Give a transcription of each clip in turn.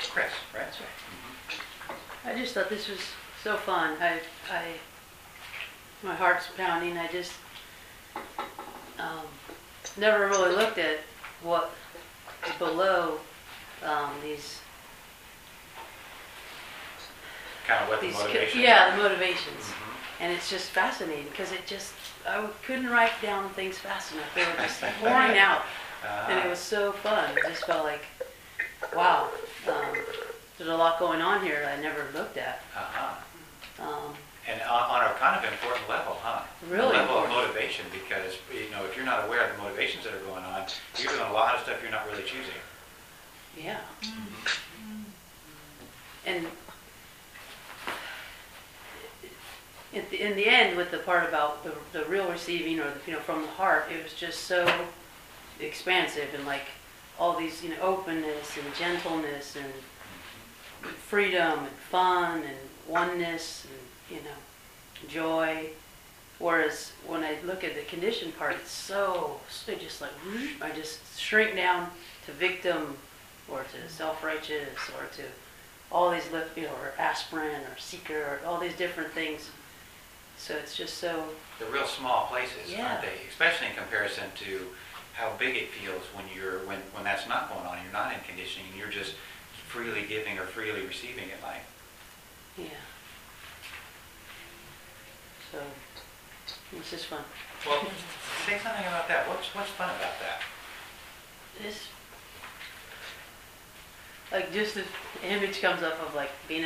Chris, right? That's right. I just thought this was so fun. My heart's pounding. I just never really looked at what is below these. Kind of what the motivations yeah, are. the motivations. And it's just fascinating because I couldn't write down things fast enough. They were just pouring out. And it was so fun. It just felt like, wow, there's a lot going on here that I never looked at. And on a kind of important level, huh? Really a level important. of motivation, because if you're not aware of the motivations that are going on, you're doing a lot of stuff you're not really choosing. Yeah. And in the end, with the part about the real receiving, or from the heart, it was just so expansive, and like all these openness and gentleness and freedom and fun and oneness and joy. Whereas when I look at the conditioned part, it's just like I just shrink down to victim, or to self-righteous, or to all these or aspirant or seeker, or all these different things. So it's just so... The real small places, yeah. aren't they? Especially in comparison to how big it feels when that's not going on. You're not in conditioning, and you're just freely giving or freely receiving in life. Yeah. So it's just fun. Well, say something about that. What's fun about that? This, like, just the image comes up of like being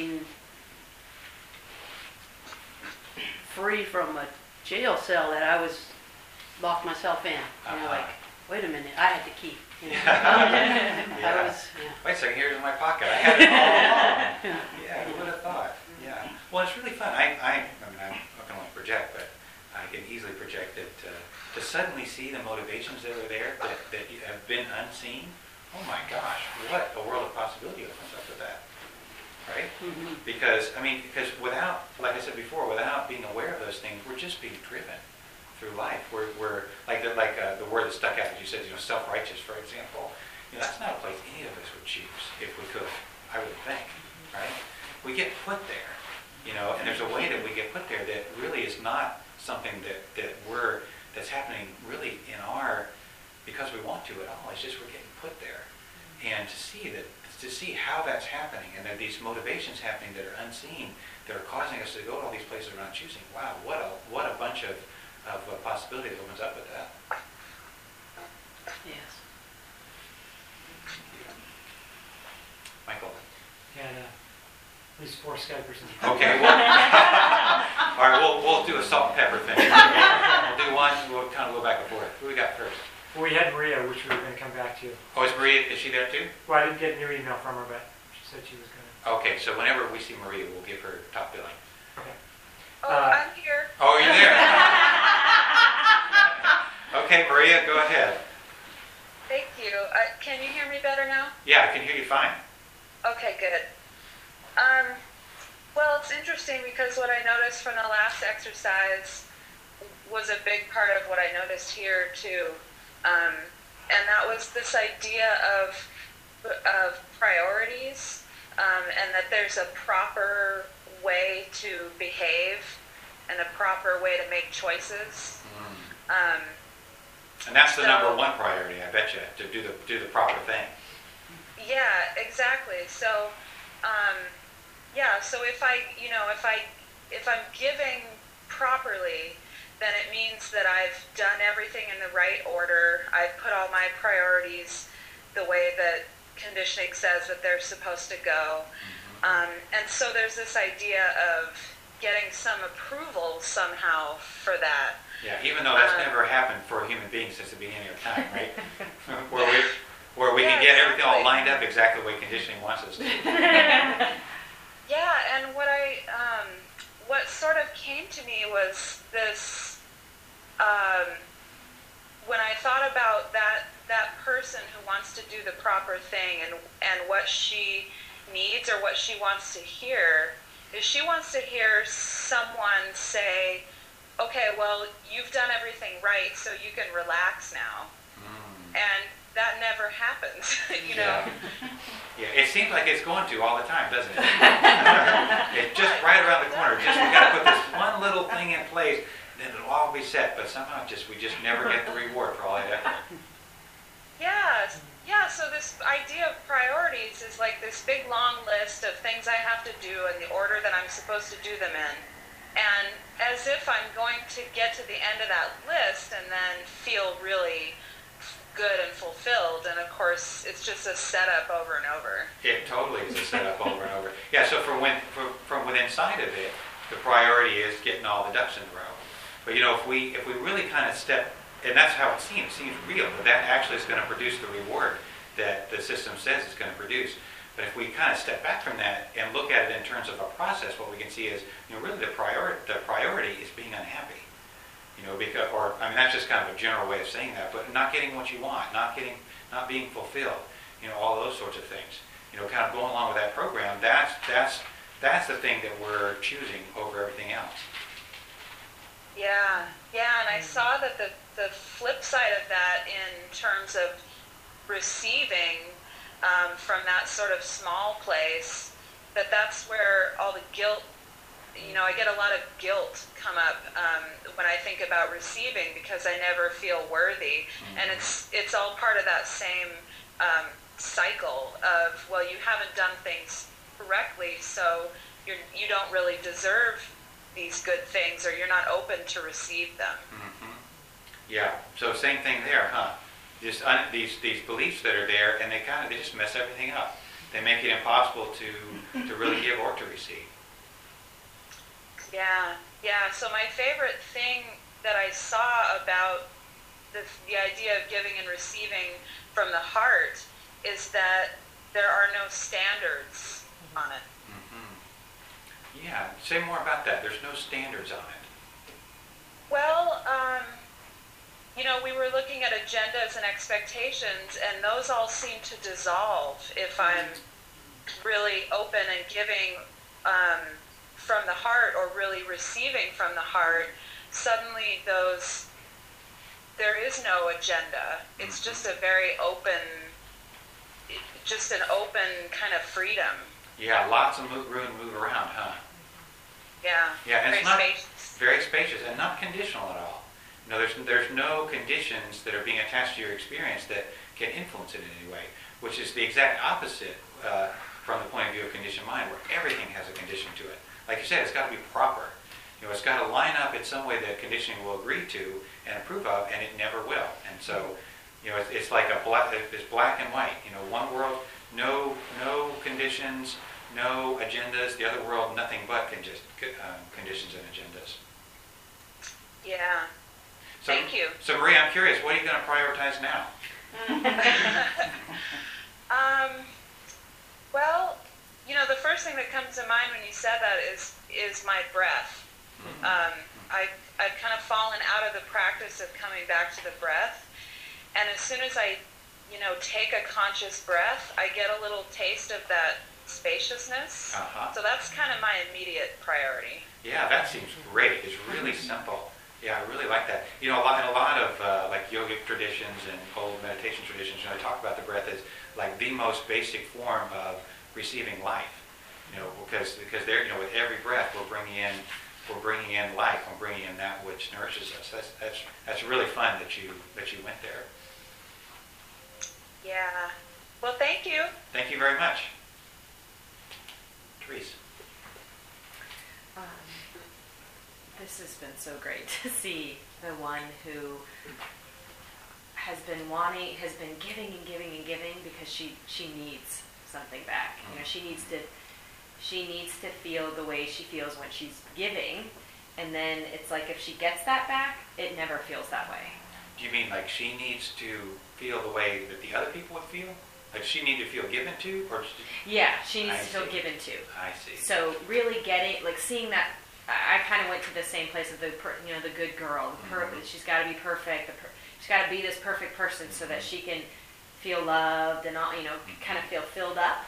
free from a jail cell that I was locked myself in. Like, wait a minute, I had to keep. Yeah. I was. Yeah. Wait a second, here's in my pocket. I had it all along. Yeah, who would have thought? Yeah. Well, it's really fun. I'm not going to project, but I can easily project that to suddenly see the motivations that are there that have been unseen. Oh my gosh, what a world of possibility opens up to that, right? Mm-hmm. Because without, like I said before, without being aware of those things, we're just being driven through life. We're like the word that stuck out that you said, self-righteous, for example. That's not a place any of us would choose if we could. I would think, right? We get put there, and there's a way that we get put there that really is not something that's happening really because we want to at all. It's just we're getting put there, and to see how that's happening, and that these motivations happening that are unseen, that are causing us to go to all these places we're not choosing. Wow, what a bunch of possibility that opens up with that. Yes. Michael. And at least 4 Skypers. Okay. All right, we'll do a salt and pepper thing. We'll do one. We'll kind of go back and forth. Who we got first? Well, we had Maria, which we were going to come back to. Oh, is she there too? Well, I didn't get a new email from her, but she said she was going to. Okay, so whenever we see Maria, we'll give her top billing. Okay. I'm here. Oh, you're there. Okay, Maria, go ahead. Thank you. Can you hear me better now? Yeah, I can hear you fine. Okay, good. Well, it's interesting because what I noticed from the last exercise was a big part of what I noticed here too. And that was this idea of priorities, and that there's a proper way to behave and a proper way to make choices. And that's the number one priority, I bet you, to do the proper thing. Yeah, exactly. So, so if I'm giving properly, then it means that I've done everything in the right order. I've put all my priorities the way that conditioning says that they're supposed to go. And so there's this idea of getting some approval somehow for that. Yeah, even though that's never happened for a human being since the beginning of time, right? where we can get everything all lined up exactly the way conditioning wants us to. Yeah, and what sort of came to me was this, when I thought about that person who wants to do the proper thing and what she needs or what she wants to hear, is she wants to hear someone say, okay, well, you've done everything right, so you can relax now. And that never happens, you know? Yeah, It seems like it's going to all the time, doesn't it? It's just right around the corner. Just we got to put this one little thing in place, then it'll all be set. But somehow we just never get the reward for all that effort. Yeah, yeah. So this idea of priorities is like this big long list of things I have to do in the order that I'm supposed to do them in, and as if I'm going to get to the end of that list and then feel really good and fulfilled, and of course it's just a setup over and over. It totally is a setup over and over. Yeah. So from within inside of it, the priority is getting all the ducks in a row. But if we really kind of step. And that's how it seems. It seems real, but that actually is going to produce the reward that the system says it's going to produce. But if we kind of step back from that and look at it in terms of a process, what we can see is, really the priority is being unhappy. That's just kind of a general way of saying that, but not getting what you want, not being fulfilled, all those sorts of things. Kind of going along with that program. That's the thing that we're choosing over everything else. Yeah, and I saw that the flip side of that in terms of receiving from that sort of small place, that's where all the guilt, I get a lot of guilt come up when I think about receiving because I never feel worthy. Mm-hmm. And it's all part of that same cycle of, well, you haven't done things correctly, so you don't really deserve these good things, or you're not open to receive them. Mm-hmm. Yeah. So same thing there, huh? Just these beliefs that are there, and they just mess everything up. They make it impossible to really give or to receive. Yeah. So my favorite thing that I saw about the idea of giving and receiving from the heart is that there are no standards on it. Yeah, say more about that. There's no standards on it. Well, we were looking at agendas and expectations, and those all seem to dissolve if I'm really open and giving from the heart, or really receiving from the heart. Suddenly there is no agenda. It's just a very open, just an open kind of freedom. Yeah, lots of room to move around, huh? Yeah, and very it's not spacious. Very spacious and not conditional at all. There's no conditions that are being attached to your experience that can influence it in any way, which is the exact opposite from the point of view of conditioned mind, where everything has a condition to it. Like you said, it's got to be proper. It's got to line up in some way that conditioning will agree to and approve of, and it never will. And so, it's like it's black and white. One world, no conditions, no agendas. The other world, nothing but conditions and agendas. Yeah. So, thank you. So Maria, I'm curious, what are you going to prioritize now? Well, the first thing that comes to mind when you said that is my breath. Mm-hmm. I've kind of fallen out of the practice of coming back to the breath, and as soon as I, take a conscious breath, I get a little taste of that spaciousness. Uh-huh. So that's kind of my immediate priority. Yeah, that seems great. It's really simple. Yeah, I really like that. In a lot of like yogic traditions and old meditation traditions, they talk about the breath as like the most basic form of receiving life. Because there, with every breath we're bringing in life. We're bringing in that which nourishes us. That's really fun that you went there. Yeah. Well, thank you. Thank you very much, Therese. This has been so great to see the one who has been giving and giving and giving because she needs something back. She needs to feel the way she feels when she's giving, and then it's like if she gets that back, it never feels that way. Do you mean like she needs to feel the way that the other people would feel? Like she needs to feel given to, or yeah, she needs to feel given to. I see. So really seeing that. I kind of went to the same place of the good girl. She's got to be perfect. She's got to be this perfect person so that she can feel loved and all, kind of feel filled up.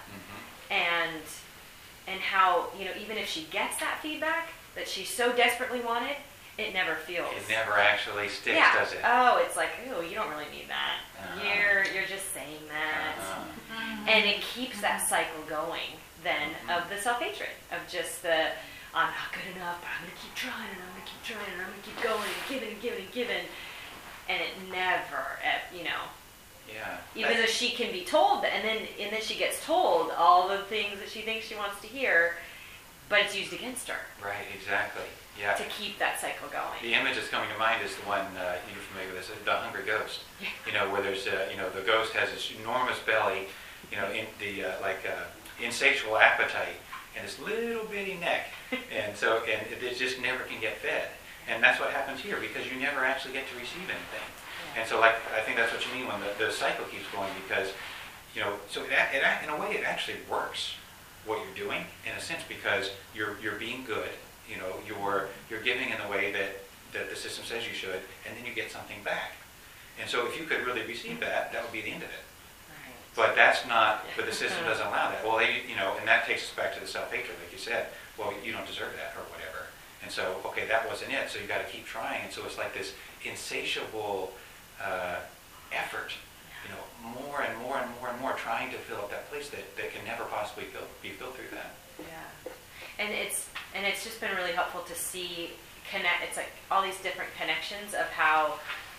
And how even if she gets that feedback that she so desperately wanted, it never feels. It never actually sticks, does it? Oh, it's like, oh, you don't really need that. You're just saying that. And it keeps that cycle going then of the self-hatred, of just the, I'm not good enough, but I'm going to keep trying, and I'm going to keep trying, and I'm going to keep going, and giving, and giving, and giving. And it never, you know, Yeah. even though she can be told, and then she gets told all the things that she thinks she wants to hear, but it's used against her. Right, exactly. Yeah. To keep that cycle going. The image that's coming to mind is the one, you're familiar with this, the Hungry Ghost. You know, where there's, the ghost has this enormous belly, in the, insatiable appetite, and this little bitty neck. And it just never can get fed. And that's what happens here, because you never actually get to receive anything. And so, I think that's what you mean when the cycle keeps going, because, so in a way it actually works what you're doing, in a sense, because you're being good, you're giving in the way that the system says you should, and then you get something back. And so if you could really receive that, that would be the end of it. Right. But that's not, but the system doesn't allow that. Well, and that takes us back to the self-hatred, like you said. Well, you don't deserve that, or whatever. And so, okay, that wasn't it, so you got to keep trying. And so it's like this insatiable effort, more and more and more and more, trying to fill up that place that can never possibly be filled through that. Yeah, and it's just been really helpful to see it's like all these different connections of how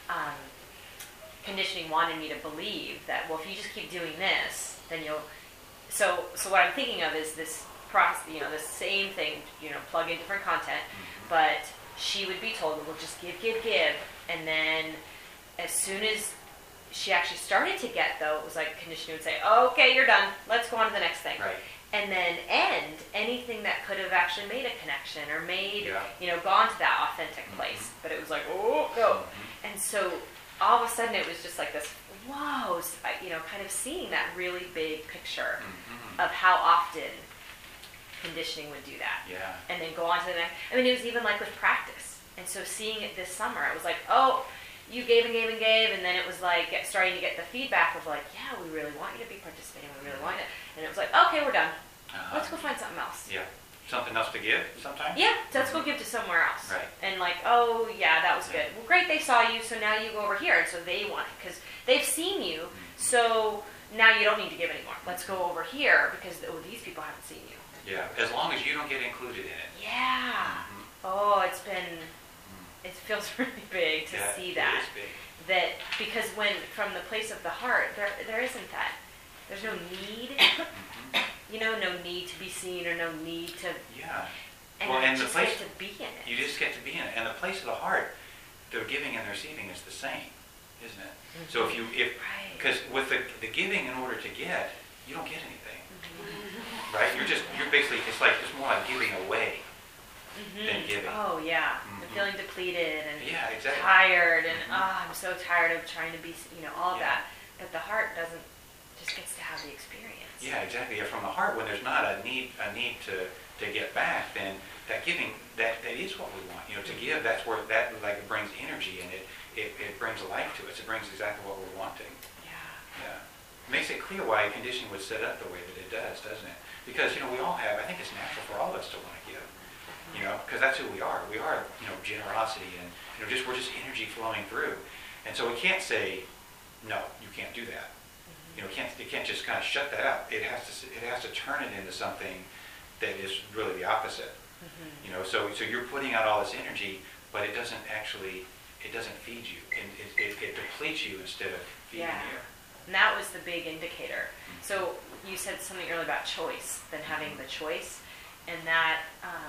conditioning wanted me to believe that, well, if you just keep doing this, then you'll. So what I'm thinking of is this process, the same thing, plug in different content, but she would be told, well, just give, and then as soon as she actually started to get, though, it was like conditioning would say, oh, okay, you're done, let's go on to the next thing. Right. And then end anything that could have actually made a connection or made, gone to that authentic place. But it was like, oh, go. And so all of a sudden it was just like this, whoa, kind of seeing that really big picture of how often conditioning would do that. Yeah. And then go on to the next. I mean, it was even like with practice. And so seeing it this summer, it was like, oh, you gave and gave and gave, and then it was like starting to get the feedback of like, yeah, we really want you to be participating, we really want it. And it was like, okay, we're done. Let's go find something else. Yeah. Something else to give sometimes? Yeah, so let's go give to somewhere else. Right. And like, oh, yeah, that was good. Well, great, they saw you, so now you go over here. And so they want it, because they've seen you, so now you don't need to give anymore. Let's go over here, because, these people haven't seen you. Yeah, as long as you don't get included in it. Yeah. Oh, it feels really big to see that. It is big. That, because when, from the place of the heart, there isn't that. There's no need, no need to be seen or no need to. Yeah. And well, you and just the place, get to be in it. You just get to be in it. And the place of the heart, the giving and the receiving is the same, isn't it? So because with the giving in order to get, you don't get anything. Right? You're basically, it's more like giving away than giving. Oh, yeah. I'm feeling depleted and exactly. tired and, I'm so tired of trying to be, all of that. But the heart just gets to have the experience. Yeah, exactly. Yeah, from the heart, when there's not a need to get back, then that giving, that is what we want. To give, that's where that like brings energy and it brings life to us. It brings exactly what we're wanting. Yeah. It makes it clear why conditioning would set up the way that it does, doesn't it? Because, we all have, I think it's natural for all of us to want to give. Because that's who we are. We are, generosity and, we're just energy flowing through. And so we can't say, no, you can't do that. It can't just kind of shut that out. It has to turn it into something that is really the opposite. So you're putting out all this energy, but it doesn't feed you. It depletes you instead of feeding you. And that was the big indicator. So you said something earlier about choice, then having the choice, and that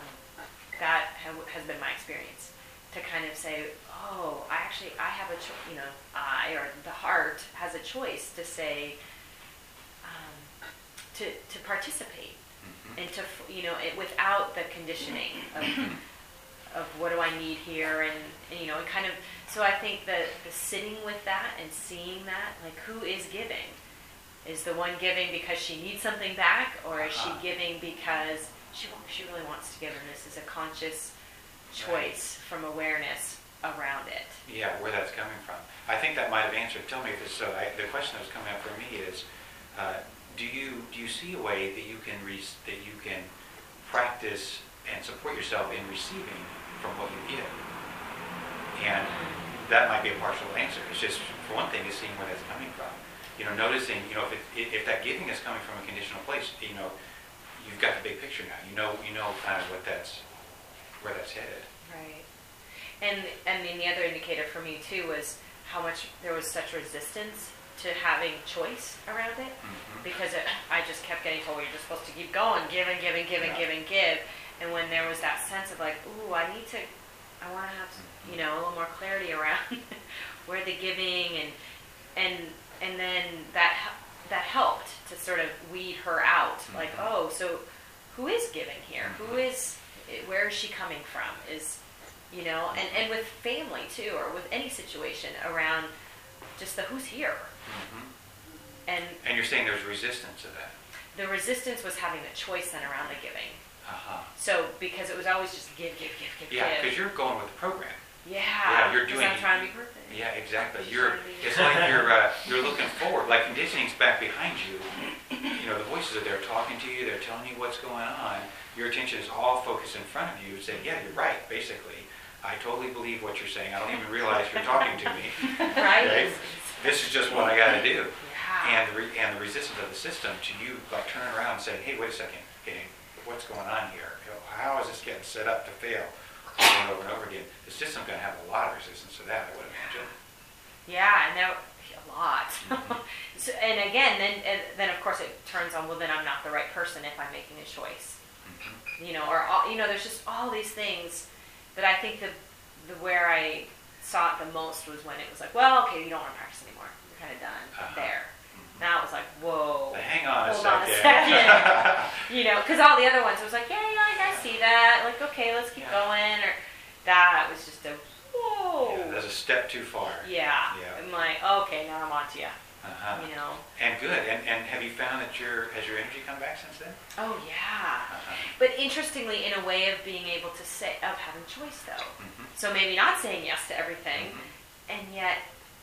has been my experience. To kind of say, oh, I have a choice, or the heart has a choice to say, to participate, and to, without the conditioning of what do I need here, and kind of, so I think the sitting with that and seeing that, like, who is giving? Is the one giving because she needs something back, or is she giving because she really wants to give, and this is a conscious choice from awareness around it? Yeah, where that's coming from. I think that might have answered. Tell me if it's so. The question that was coming up for me is, do you see a way that you can practice and support yourself in receiving from what you give? And that might be a partial answer. It's just, for one thing, is seeing where that's coming from. noticing, if that giving is coming from a conditional place, you've got the big picture now. You know kind of where that's headed. Right. And I mean, the other indicator for me too was how much there was such resistance to having choice around it, because I just kept getting told, you're just supposed to keep going, give and give and give and give and give. And when there was that sense of like, ooh, I want to have a little more clarity around where the giving and then that helped to sort of weed her out. Like, oh, so who is giving here? Where is she coming from? And with family too, or with any situation around just the who's here. And you're saying there's resistance to that. The resistance was having the choice then around the giving. So because it was always just give. Yeah, because you're going with the program. Yeah, you're doing. I'm trying to be perfect. Yeah, exactly. It's like you're looking forward. Like conditioning's back behind you. The voices are there talking to you. They're telling you what's going on. Your attention is all focused in front of you, saying, "Yeah, you're right." Basically, I totally believe what you're saying. I don't even realize you're talking to me. Right. This is just what I got to do. Yeah. And the resistance of the system to you, like turning around and saying, "Hey, wait a second, okay, what's going on here? How is this getting set up to fail over and over again?" The system's going to have a lot of resistance to that, I would imagine. Yeah, and a lot. So, and again, then of course it turns on. Well, then I'm not the right person if I'm making a choice. There's just all these things that I think the where I saw it the most was when it was like, well, okay, you don't want to practice anymore. You're kind of done there. Now it was like, whoa. Hang on a hold second. on a second. Because all the other ones, it was like, yeah, I see that. Like, okay, let's keep going. Or that was just a whoa. Yeah, that's a step too far. Yeah. I'm like, okay, now I'm on to you. And good. And have you found that has your energy come back since then? Oh yeah. But interestingly, in a way of being able to say, of having choice though. So maybe not saying yes to everything, and yet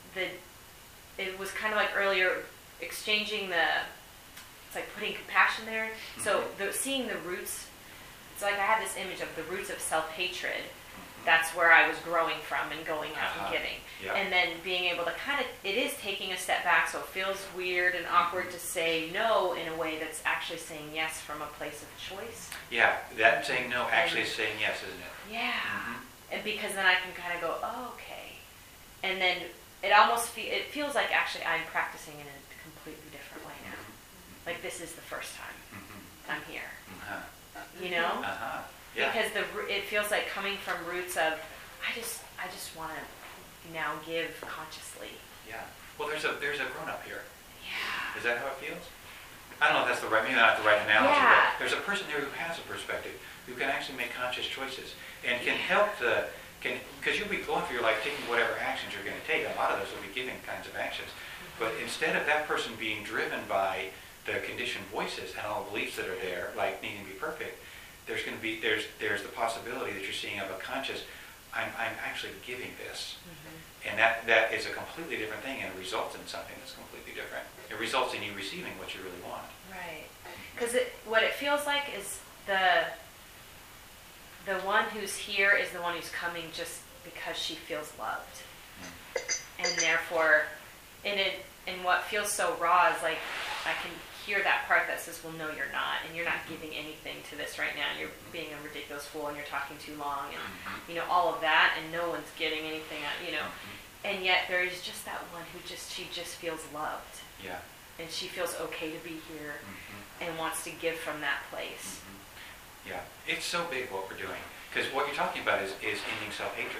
it was kind of like earlier exchanging it's like putting compassion there. So seeing the roots. It's like I had this image of the roots of self-hatred. That's where I was growing from and going out and giving. Yep. And then being able to it is taking a step back, so it feels weird and awkward to say no in a way that's actually saying yes from a place of choice. Yeah, that saying no actually is saying yes, isn't it? Yeah. And because then I can kind of go, oh, okay. And then it feels like actually I'm practicing in a completely different way now. Like this is the first time I'm here. Yeah. Because it feels like coming from roots of I just want to now give consciously. Yeah. Well, there's a grown up here. Yeah. Is that how it feels? I don't know if that's maybe not the right analogy, Yeah. but there's a person there who has a perspective, who can actually make conscious choices and can help because you'll be going through your life taking whatever actions you're going to take. A lot of those will be giving kinds of actions. But instead of that person being driven by the conditioned voices and all the beliefs that are there, like needing to be perfect, there's the possibility that you're seeing of a conscious, I'm actually giving this. And that is a completely different thing, and it results in something that's completely different. It results in you receiving what you really want. Right. Because what it feels like is the one who's here is the one who's coming just because she feels loved. And therefore, in what feels so raw is like, I can hear that part that says, well, no, you're not, and you're not giving anything to this right now. You're being a ridiculous fool, and you're talking too long, and all of that, and no one's getting anything, And yet there is just that one who she just feels loved. Yeah. And she feels okay to be here, and wants to give from that place. Yeah, it's so big what we're doing, because what you're talking about is ending self-hatred.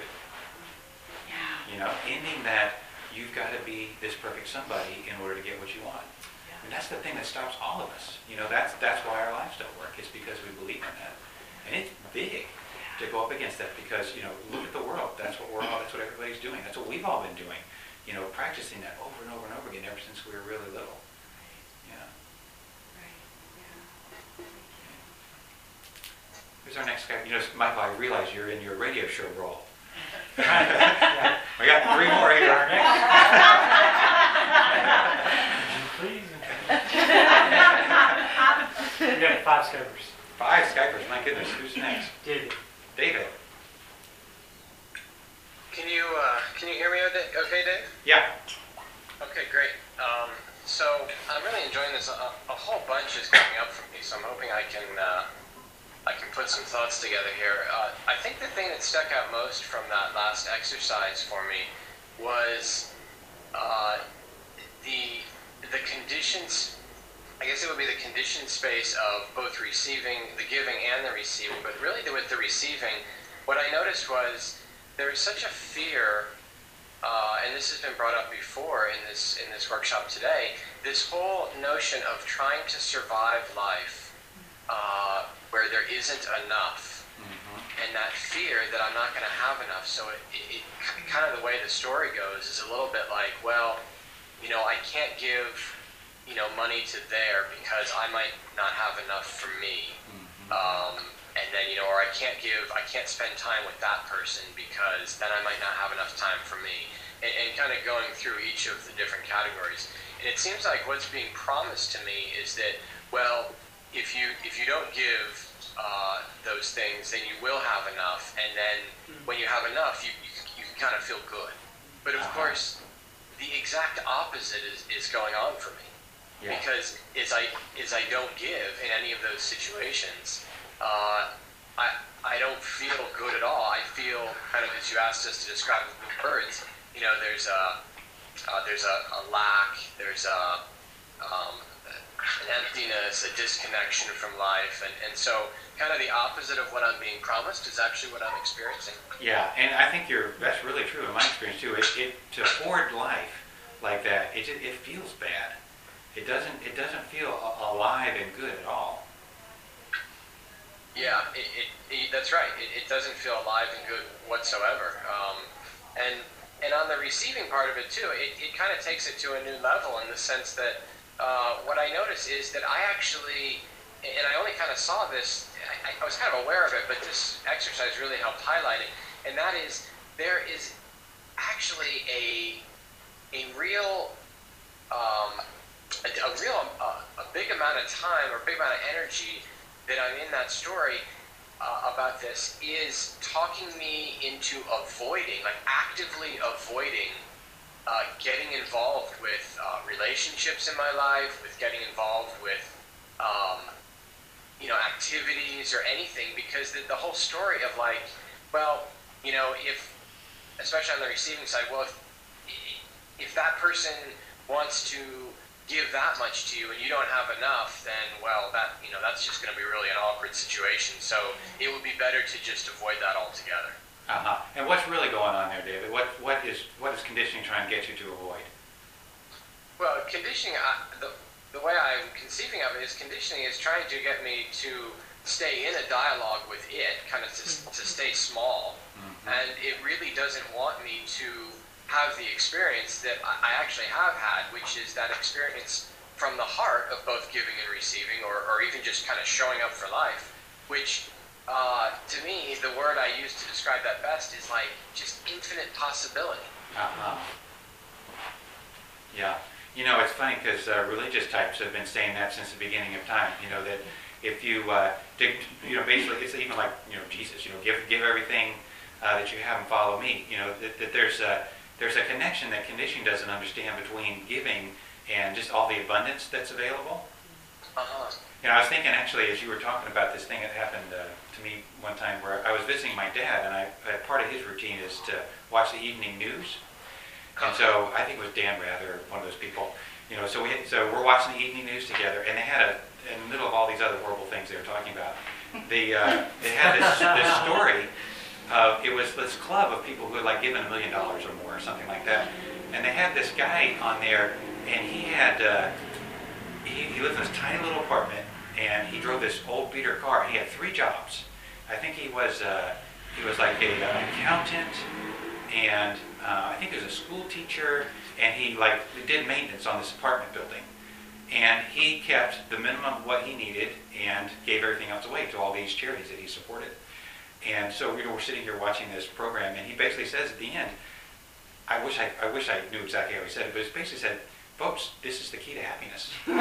Yeah. Ending that you've got to be this perfect somebody in order to get what you want. And that's the thing that stops all of us. That's why our lives don't work. It's because we believe in that. And it's big to go up against that because, look at the world. That's what everybody's doing. That's what we've all been doing. Practicing that over and over and over again ever since we were really little. Yeah. Right. Yeah. Who's our next guy? Michael, I realize you're in your radio show role. We got 3 more here. Please. We got 5 Skypers. 5 Skypers, my goodness. Who's next? David. David. Can you hear me okay, Dave? Yeah. Okay, great. So I'm really enjoying this. A whole bunch is coming up for me, so I'm hoping I can put some thoughts together here. I think the thing that stuck out most from that last exercise for me was the conditions. I guess it would be the conditioned space of both receiving, the giving and the receiving. But really, with the receiving, what I noticed was there is such a fear. And this has been brought up before in this workshop today, this whole notion of trying to survive life where there isn't enough, and that fear that I'm not going to have enough. So it kind of the way the story goes is a little bit like, well, I can't give money to there because I might not have enough for me. And then, or I can't spend time with that person because then I might not have enough time for me. And kind of going through each of the different categories. And it seems like what's being promised to me is that, well, if you don't give those things, then you will have enough. And then when you have enough, you can kind of feel good. But of course, the exact opposite is going on for me. Yeah. Because as I don't give in any of those situations, I don't feel good at all. I feel kind of, as you asked us to describe with words, there's a lack, there's an emptiness, a disconnection from life, and so kind of the opposite of what I'm being promised is actually what I'm experiencing. Yeah, and I think that's really true in my experience too. To hoard life like that, it feels bad. It doesn't feel alive and good at all. Yeah, that's right. It doesn't feel alive and good whatsoever. And on the receiving part of it too, it kind of takes it to a new level in the sense that what I notice is that I actually, and I only kind of saw this, I was kind of aware of it, but this exercise really helped highlight it, and that is there is actually a real big amount of time or big amount of energy that I'm in that story about this is talking me into avoiding, like actively avoiding getting involved with relationships in my life, with getting involved with activities or anything, because the whole story of like, well, if, especially on the receiving side, well, if that person wants to give that much to you and you don't have enough, then, well, that's just going to be really an awkward situation. So it would be better to just avoid that altogether. And what's really going on there, David? What is conditioning trying to get you to avoid? Well, conditioning, the way I'm conceiving of it is conditioning is trying to get me to stay in a dialogue with it, kind of to stay small. And it really doesn't want me to have the experience that I actually have had, which is that experience from the heart of both giving and receiving, or even just kind of showing up for life, which to me, the word I use to describe that best is like just infinite possibility. Yeah. It's funny because religious types have been saying that since the beginning of time, that if you, basically it's even like, Jesus, give everything that you have and follow me, that there's a connection that conditioning doesn't understand between giving and just all the abundance that's available. I was thinking actually as you were talking about this thing that happened to me one time where I was visiting my dad, and part of his routine is to watch the evening news. And so I think it was Dan Rather, one of those people. So we're watching the evening news together, and they had in the middle of all these other horrible things they were talking about, they had this story. It was this club of people who had like given $1 million or more, or something like that. And they had this guy on there, and he had he lived in this tiny little apartment, and he drove this old beater car. And he had 3 jobs. I think he was like an accountant, and I think he was a school teacher, and he did maintenance on this apartment building. And he kept the minimum of what he needed and gave everything else away to all these charities that he supported. And so we're sitting here watching this program, and he basically says at the end, I wish I knew exactly how he said it, but he basically said, folks, this is the key to happiness. and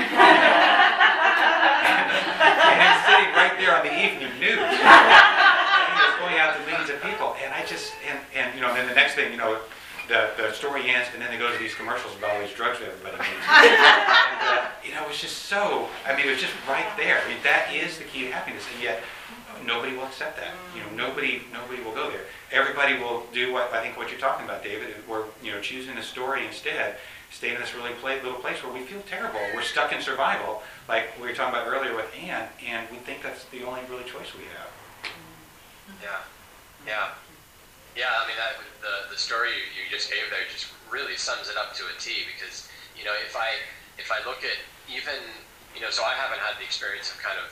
he's sitting right there on the evening news. And he was going out to millions of people. And I just, and then the next thing, the story ends, and then they go to these commercials about all these drugs that everybody needs. And, it was just so, it was just right there. That is the key to happiness, and yet nobody will accept that. Nobody will go there. Everybody will do what you're talking about, David. We're choosing a story instead. Stay in this really little place where we feel terrible. We're stuck in survival, like we were talking about earlier with Anne, and we think that's the only really choice we have. Yeah. The story you just gave there just really sums it up to a T, because if I look at even so I haven't had the experience of kind of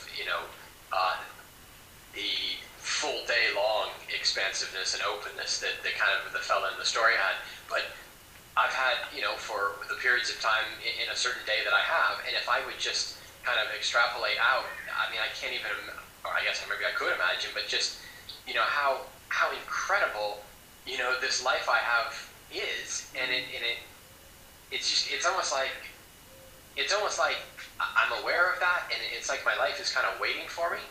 the full day long expansiveness and openness that the fella in the story had, but I've had for the periods of time in a certain day that I have, and if I would just kind of extrapolate out, I can't even, or I guess maybe I could imagine, but just how incredible this life I have is, and it's almost like I'm aware of that, and it's like my life is kind of waiting for me,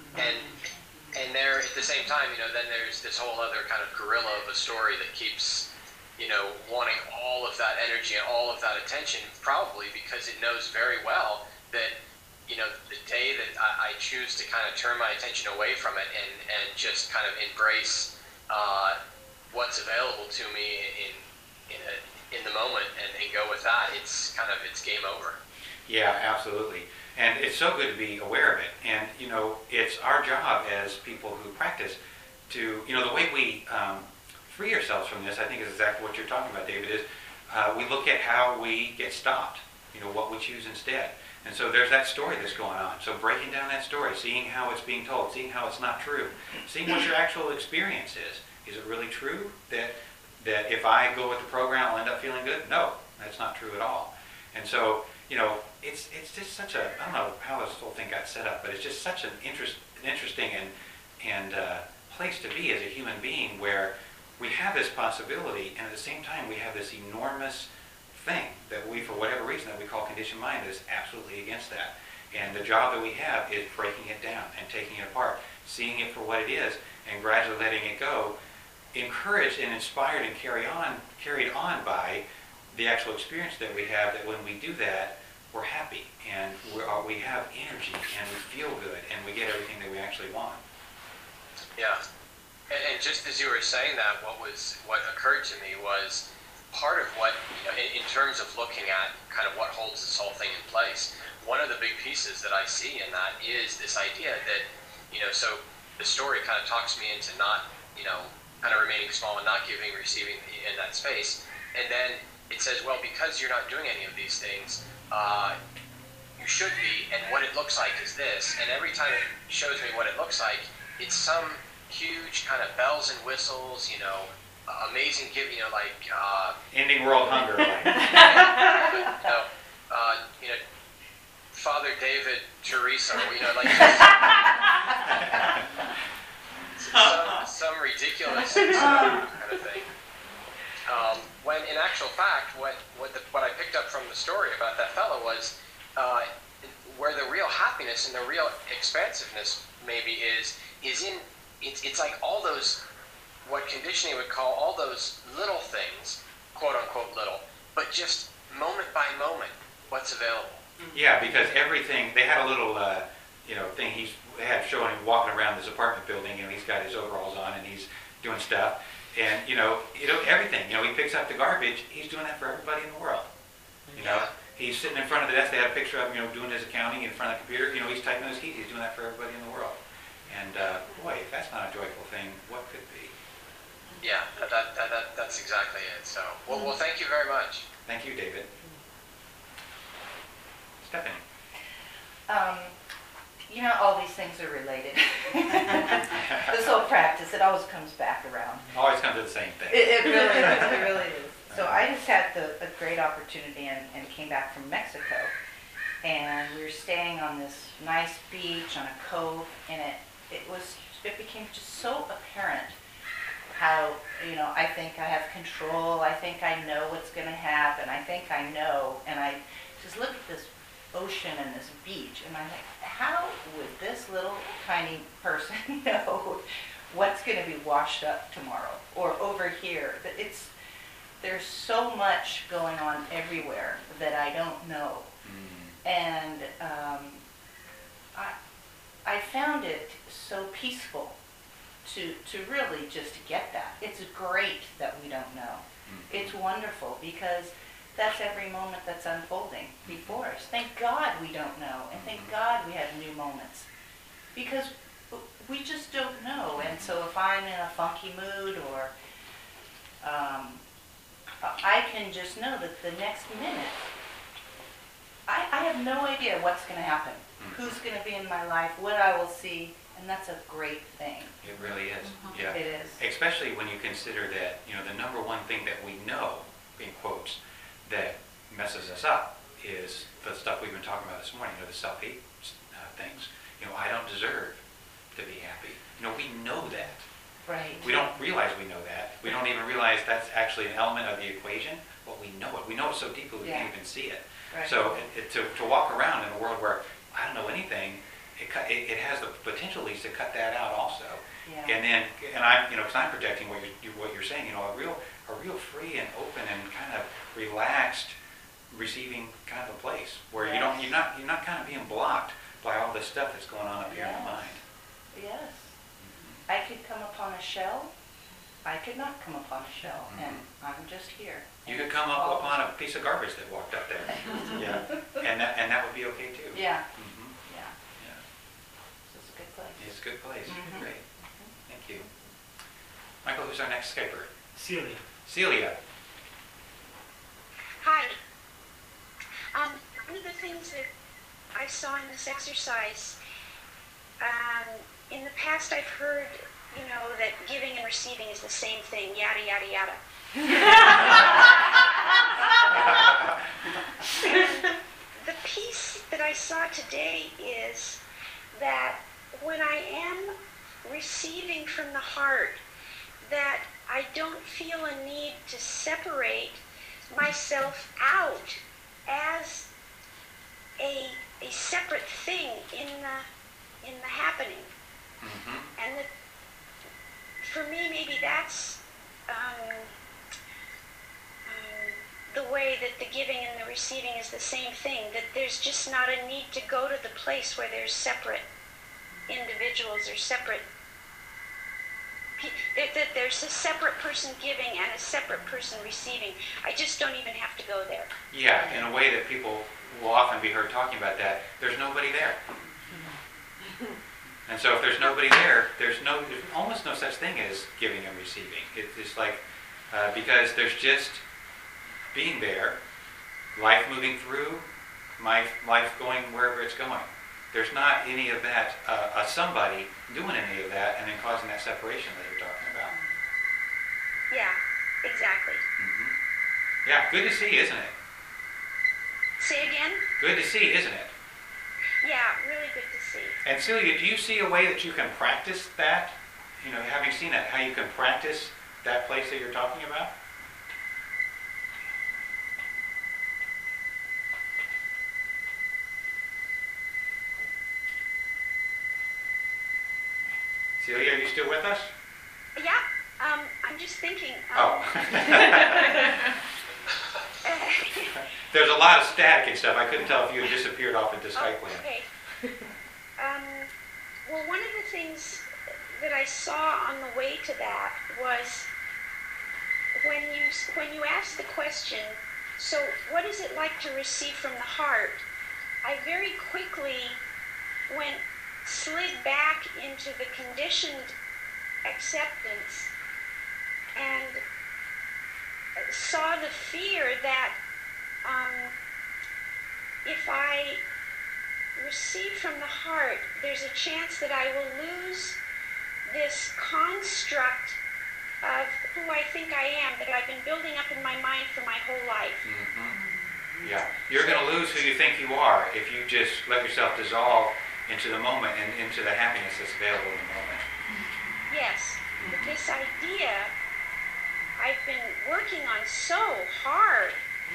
and there at the same time, then there's this whole other kind of gorilla of a story that keeps wanting all of that energy and all of that attention, probably because it knows very well that the day that I choose to kind of turn my attention away from it and just kind of embrace what's available to me in the moment and go with that, it's game over. Yeah, absolutely. And it's so good to be aware of it. And, it's our job as people who practice to, the way we free ourselves from this, I think is exactly what you're talking about, David, is we look at how we get stopped, what we choose instead. And so there's that story that's going on. So breaking down that story, seeing how it's being told, seeing how it's not true, seeing what your actual experience is. Is it really true that if I go with the program, I'll end up feeling good? No, that's not true at all. And so, it's just such a, I don't know how this whole thing got set up, but it's just such an interesting and place to be as a human being, where we have this possibility, and at the same time we have this enormous thing that we, for whatever reason, that we call conditioned mind, is absolutely against that. And the job that we have is breaking it down and taking it apart, seeing it for what it is, and gradually letting it go, encouraged and inspired and carried on by the actual experience that we have, that when we do that, we're happy, and we have energy, and we feel good, and we get everything that we actually want. Yeah. And just as you were saying that, what occurred to me was part of what, in terms of looking at kind of what holds this whole thing in place, one of the big pieces that I see in that is this idea that, so the story kind of talks me into not, kind of remaining small and not giving, receiving in that space. And then it says, well, because you're not doing any of these things, you should be, and what it looks like is this. And every time it shows me what it looks like, it's some huge kind of bells and whistles, amazing give, ending world hunger. Father David Teresa, some ridiculous kind of thing. When in actual fact, what I picked up from the story about that fellow was where the real happiness and the real expansiveness maybe is in it's like all those, what conditioning would call all those little things, quote unquote little, but just moment by moment, what's available. Yeah, because everything, they had a little thing they had showing him walking around this apartment building, he's got his overalls on and he's doing stuff, and everything, he picks up the garbage, he's doing that for everybody in the world. He's sitting in front of the desk, they had a picture of him, doing his accounting in front of the computer, he's typing on his keys, he's doing that for everybody in the world. And boy, if that's not a joyful thing, what could be? Yeah, that's exactly it. So, well, thank you very much. Thank you, David. Stephanie. All these things are related. This whole practice, it always comes back around. Always comes to the same thing. It really is. It really is. So I just had a great opportunity and came back from Mexico. And we were staying on this nice beach on a cove, and it became just so apparent how, I think I have control, I think I know what's going to happen, I think I know, and I just look at this ocean and this beach, and I'm like, how would this little tiny person know what's going to be washed up tomorrow or over here? there's so much going on everywhere that I don't know. And I found it so peaceful to really just get that. It's great that we don't know. It's wonderful because that's every moment that's unfolding before us. Thank God we don't know, and thank God we have new moments, because we just don't know. And so if I'm in a funky mood, or I can just know that the next minute, I have no idea what's going to happen, who's going to be in my life, what I will see, and that's a great thing. It really is. Yeah. It is. Especially when you consider that, the number one thing that we know, in quotes, that messes us up is the stuff we've been talking about this morning, the self-hate things. I don't deserve to be happy. We know that. Right. We don't realize we know that. We don't even realize that's actually an element of the equation, but we know it. We know it so deeply we can't even see it. Right. So to walk around in a world where I don't know anything, it has the potential at least to cut that out also. Yeah. And I'm, because I'm projecting what you're saying, a real free and open and kind of relaxed receiving kind of a place where you're not kind of being blocked by all this stuff that's going on up here in the mind. Yes. I could come upon a shell. I could not come upon a shell, and I'm just here. You could come up upon a piece of garbage that walked up there. Yeah. And that would be okay too. Yeah. Mm-hmm. Yeah. Yeah. So it's a good place. It's a good place. Mhm. Great. Thank you. Michael, who's our next Skyper? Celia. Celia. Hi. One of the things that I saw in this exercise, in the past I've heard, that giving and receiving is the same thing, yada, yada, yada. The piece that I saw today is that when I am receiving from the heart, that I don't feel a need to separate myself out as a separate thing in the happening. Mm-hmm. And that for me, maybe that's the way that the giving and the receiving is the same thing, that there's just not a need to go to the place where there's separate individuals or separate that there's a separate person giving and a separate person receiving. I just don't even have to go there. Yeah, in a way that people will often be heard talking about that, there's nobody there. And so if there's nobody there, there's almost no such thing as giving and receiving. It's like, because there's just being there, life moving through, my life going wherever it's going. There's not any of that, somebody doing any of that and then causing that separation that you're talking about. Yeah, exactly. Mm-hmm. Yeah, good to see, isn't it? Say again? Good to see, isn't it? Yeah, really good to see. And Celia, do you see a way that you can practice that? Having seen that, how you can practice that place that you're talking about? Celia, are you still with us? Yeah, I'm just thinking. Oh. There's a lot of static and stuff. I couldn't tell if you had disappeared off into Skype land. Okay. Well, one of the things that I saw on the way to that was when you asked the question, so what is it like to receive from the heart? I very quickly slid back into the conditioned acceptance and saw the fear that if I receive from the heart, there's a chance that I will lose this construct of who I think I am that I've been building up in my mind for my whole life. Mm-hmm. Yeah, you're going to lose who you think you are if you just let yourself dissolve into the moment and into the happiness that's available in the moment. Yes, but this idea I've been working on so hard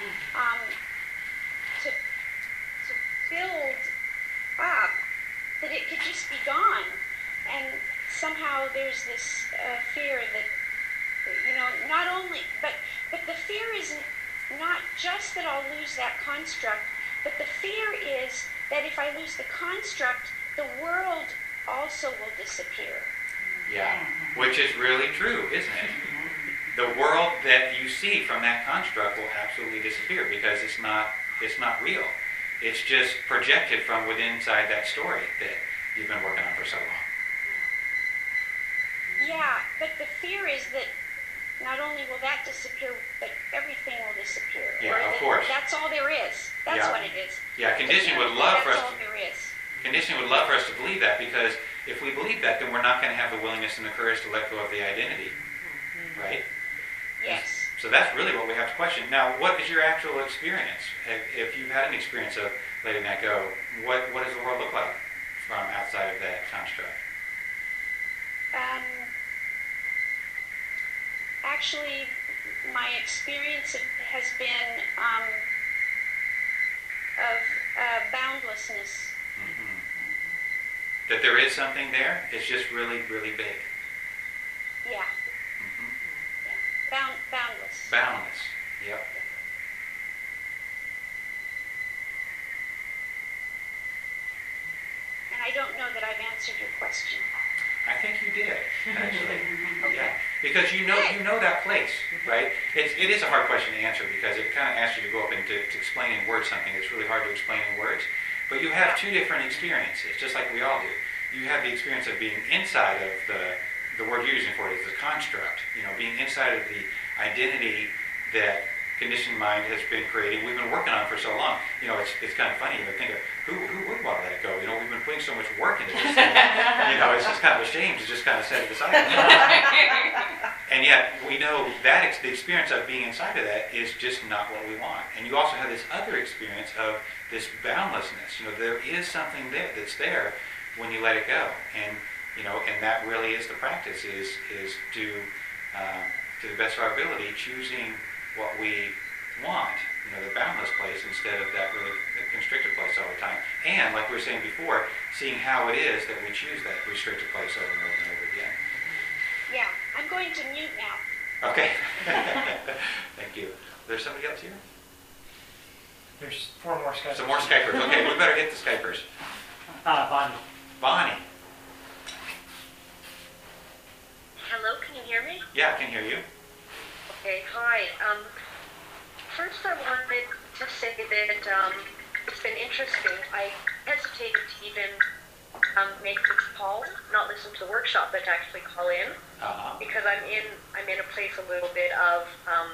to build up that it could just be gone. And somehow there's this fear that, not only, but But the fear is not just that I'll lose that construct, but the fear is that if I lose the construct, the world also will disappear. Yeah, which is really true, isn't it? The world that you see from that construct will absolutely disappear because it's not real. It's just projected from within inside that story that you've been working on for so long. Yeah, but the fear is that not only will that disappear, but everything will disappear. Yeah, Or of that course. That's all there is. That's Yeah. what it is. Yeah, conditioning The would fear love that for us That's all to, there is. conditioning would love for us to believe that, because if we believe that, then we're not going to have the willingness and the courage to let go of the identity, right? Yes. So that's really what we have to question. Now, what is your actual experience? If you've had an experience of letting that go, what does the world look like from outside of that construct? Actually, my experience has been of boundlessness. Mm-hmm. That there is something there, it's just really, really big. Yeah. Mm-hmm. Yeah. Boundless. Boundless. Yep. And I don't know that I've answered your question. I think you did, actually. Yeah, because you know that place, right? It is a hard question to answer because it kind of asks you to go up and to explain in words something that's really hard to explain in words. But you have two different experiences, just like we all do. You have the experience of being inside of the word you're using for it is the construct. You know, being inside of the identity that conditioned mind has been creating. We've been working on it for so long. You know, it's kind of funny to think of who would want to let it go. You know, we've been putting so much work into this thing. You know, it's just kind of a shame to just kind of set it aside. And yet we know that the experience of being inside of that is just not what we want. And you also have this other experience of this boundlessness. You know, there is something there that's there when you let it go. And you know, and that really is the practice. Is to the best of our ability choosing what we want, you know, the boundless place instead of that really constricted place all the time. And like we were saying before, seeing how it is that we choose that restricted place over and over and over again. Yeah, I'm going to mute now. Okay. Thank you. There's somebody else here? There's 4 more Skypers. Some more Skypers. Okay, we better hit the Skypers. Bonnie. Bonnie. Hello, can you hear me? Yeah, I can hear you. Okay, hi. First I wanted to say that it's been interesting. I hesitated to even make this call, not listen to the workshop, but to actually call in, because I'm in a place a little bit of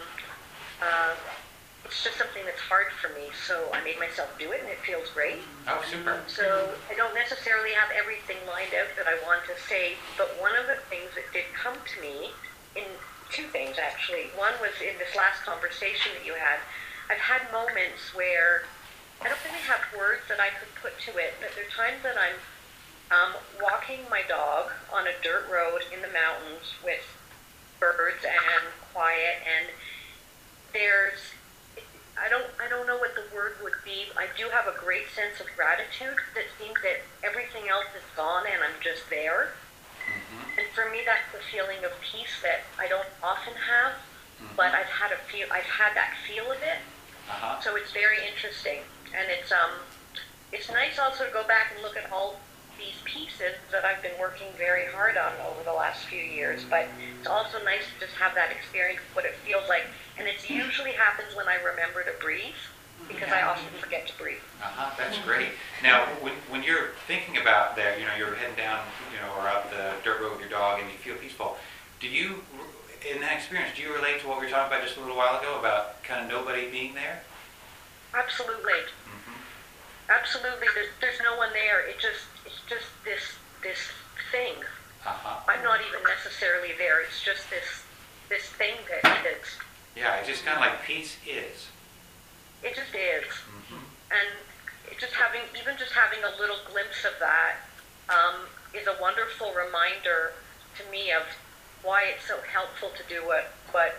it's just something that's hard for me. So I made myself do it, and it feels great. Oh, super. So I don't necessarily have everything lined out that I want to say, but one of the things that did come to me in 2 things, actually. One was in this last conversation that you had. I've had moments where I don't really have words that I could put to it, but there are times that I'm walking my dog on a dirt road in the mountains with birds and quiet, and there's, I don't know what the word would be. I do have a great sense of gratitude that seems that everything else is gone and I'm just there. And for me, that's a feeling of peace that I don't often have, but I've had that feel of it. So it's very interesting, and it's nice also to go back and look at all these pieces that I've been working very hard on over the last few years. But it's also nice to just have that experience of what it feels like, and it usually happens when I remember to breathe, because I often forget to breathe. That's great. Now, when you're thinking about that, you know, you're heading down, you know, or up the dirt road with your dog, and you feel peaceful. Do you, in that experience, do you relate to what we were talking about just a little while ago about kind of nobody being there? Absolutely. Absolutely. There's no one there. It's just this thing. I'm not even necessarily there. It's just this thing that is. Yeah, it's just kind of like peace is. It just is. And just having a little glimpse of that is a wonderful reminder to me of why it's so helpful to do what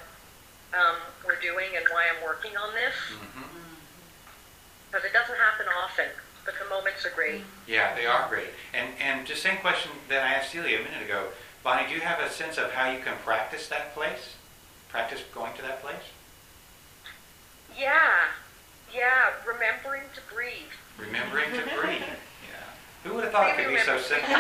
we're doing and why I'm working on this. Because it doesn't happen often, but the moments are great. Yeah, they are great. And just same question that I asked Celia a minute ago. Bonnie, do you have a sense of how you can practice that place? Practice going to that place? Yeah, remembering to breathe. Remembering to breathe. Yeah. Who would have thought it could be so simple?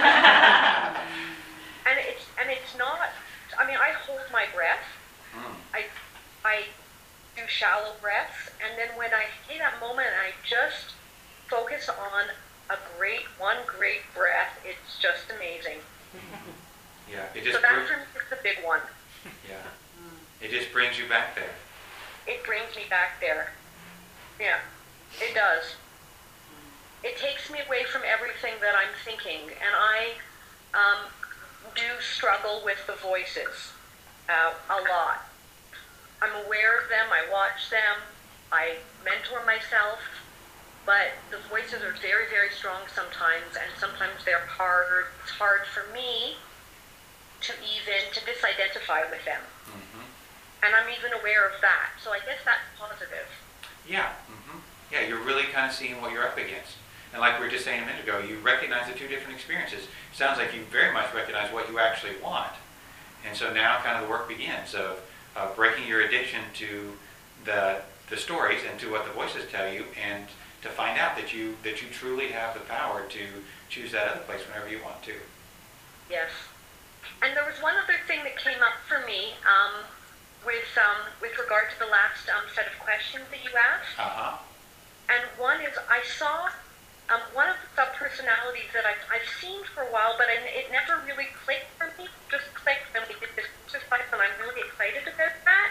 And it's not. I mean, I hold my breath. I do shallow breaths, and then when I hit that moment, I just focus on one great breath. It's just amazing. Yeah. So that for me is the big one. Yeah. It just brings you back there. It brings me back there. Yeah, it does. It takes me away from everything that I'm thinking, and I do struggle with the voices a lot. I'm aware of them, I watch them, I mentor myself, but the voices are very, very strong sometimes, and sometimes they're hard. It's hard for me to disidentify with them. And I'm even aware of that, so I guess that's positive. Yeah. Yeah, you're really kind of seeing what you're up against. And like we were just saying a minute ago, you recognize the two different experiences. Sounds like you very much recognize what you actually want. And so now kind of the work begins of breaking your addiction to the stories and to what the voices tell you, and to find out that you truly have the power to choose that other place whenever you want to. Yes. And there was one other thing that came up for me with regard to the last set of questions that you asked. And one is, I saw one of the sub-personalities that I've seen for a while, but it never really clicked for me. Just clicked when we did this exercise, and I'm really excited about that.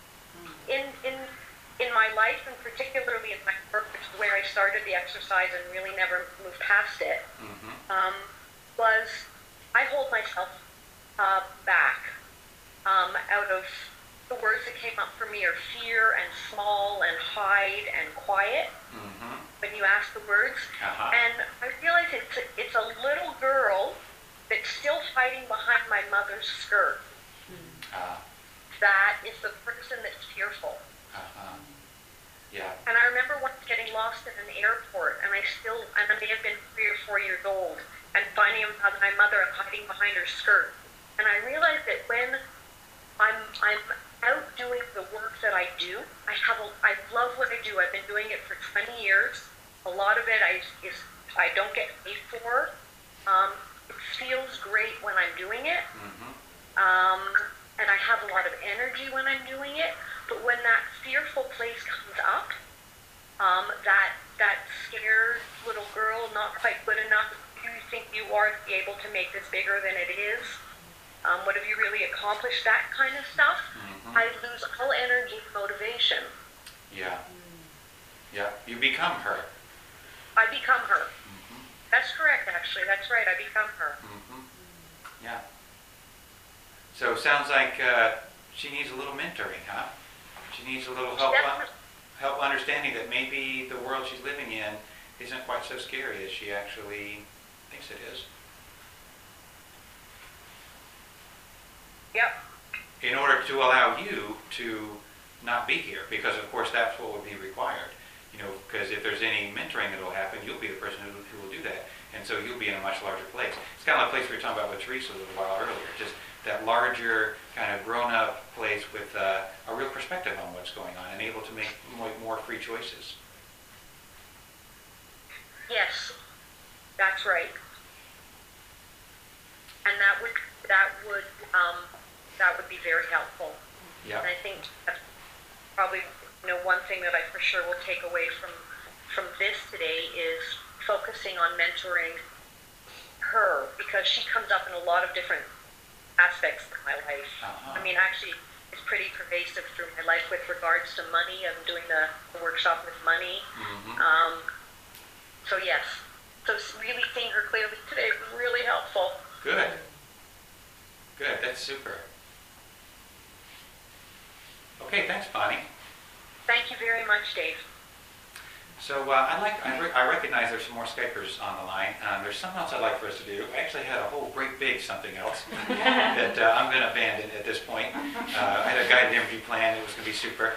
In my life, and particularly in my work, which is where I started the exercise and really never moved past it, was I hold myself back out of the words that came up for me are fear and small and hide and quiet. When you ask the words, and I realize it's a little girl that's still hiding behind my mother's skirt. That is the person that's fearful. Yeah. And I remember once getting lost in an airport, and I may have been 3 or 4 years old, and finding my mother hiding behind her skirt. And I realized that when I'm out doing the work that I do, I love what I do. I've been doing it for 20 years. A lot of it I don't get paid for. It feels great when I'm doing it. And I have a lot of energy when I'm doing it. But when that fearful place comes up, that scared little girl, not quite good enough, you think you are to be able to make this bigger than it is? What have you really accomplished? That kind of stuff. I lose all energy and motivation. Yeah. Yeah. You become her. I become her. That's correct, actually. That's right. I become her. Yeah. So it sounds like she needs a little mentoring, huh? She needs a little help understanding that maybe the world she's living in isn't quite so scary as she actually thinks it is. Yep. In order to allow you to not be here, because of course that's what would be required. Because if there's any mentoring that will happen, you'll be the person who will do that. And so you'll be in a much larger place. It's kind of like the place we were talking about with Teresa a little while earlier. Just that larger, kind of grown-up place with a real perspective on what's going on and able to make more free choices. Yes, that's right. And that would be very helpful. Yeah. And I think that's probably one thing that I for sure will take away from this today is focusing on mentoring her, because she comes up in a lot of different aspects of my life. I mean, actually, it's pretty pervasive through my life with regards to money. I'm doing the workshop with money. So yes, so really seeing her clearly today was really helpful. Good. Good. That's super. Okay, thanks, Bonnie. Thank you very much, Dave. So I recognize there's some more Skypers on the line. There's something else I'd like for us to do. I actually had a whole great big something else that I'm going to abandon at this point. I had a guided interview plan. It was going to be super.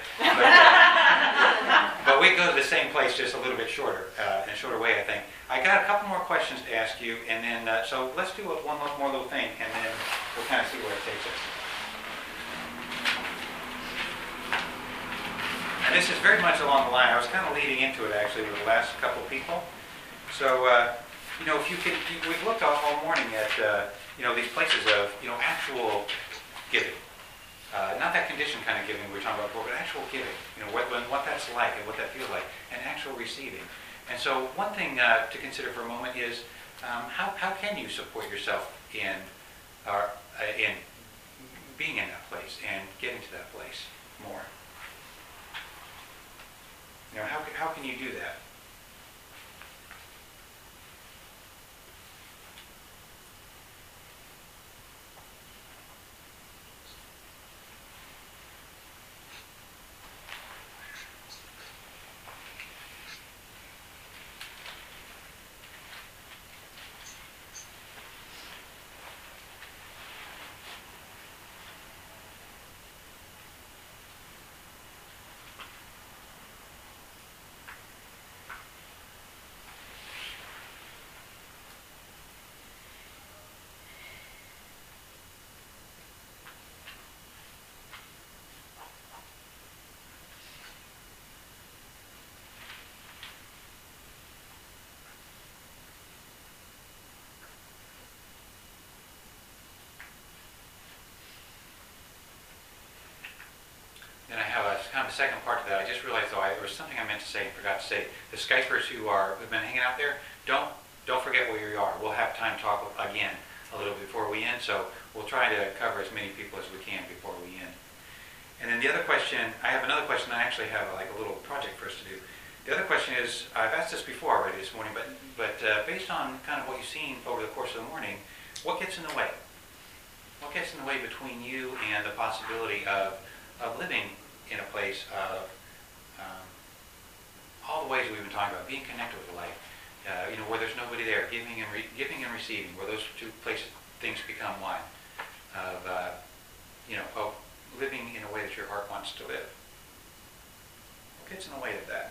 But we go to the same place, just a little bit shorter, in a shorter way, I think. I got a couple more questions to ask you, and then so let's do one more little thing, and then we'll kind of see where it takes us. And this is very much along the line. I was kind of leading into it actually with the last couple of people. So, if you can, we've looked all morning at, these places of, actual giving. Not that condition kind of giving we were talking about before, but actual giving. What that's like and what that feels like, and actual receiving. And so one thing to consider for a moment is how can you support yourself in being in that place and getting to that place more? How can you do that? Then I have a kind of a second part to that. I just realized though there was something I meant to say and forgot to say. The Skypers who've been hanging out there, don't forget where you are. We'll have time to talk again a little before we end, so we'll try to cover as many people as we can before we end. And then the other question, I have another question. I actually have like a little project for us to do. The other question is, I've asked this before already this morning, but based on kind of what you've seen over the course of the morning, what gets in the way? What gets in the way between you and the possibility of living in a place of all the ways we've been talking about, being connected with the light, where there's nobody there, giving and receiving, where those two places, things become one, of living in a way that your heart wants to live. What gets in the way of that?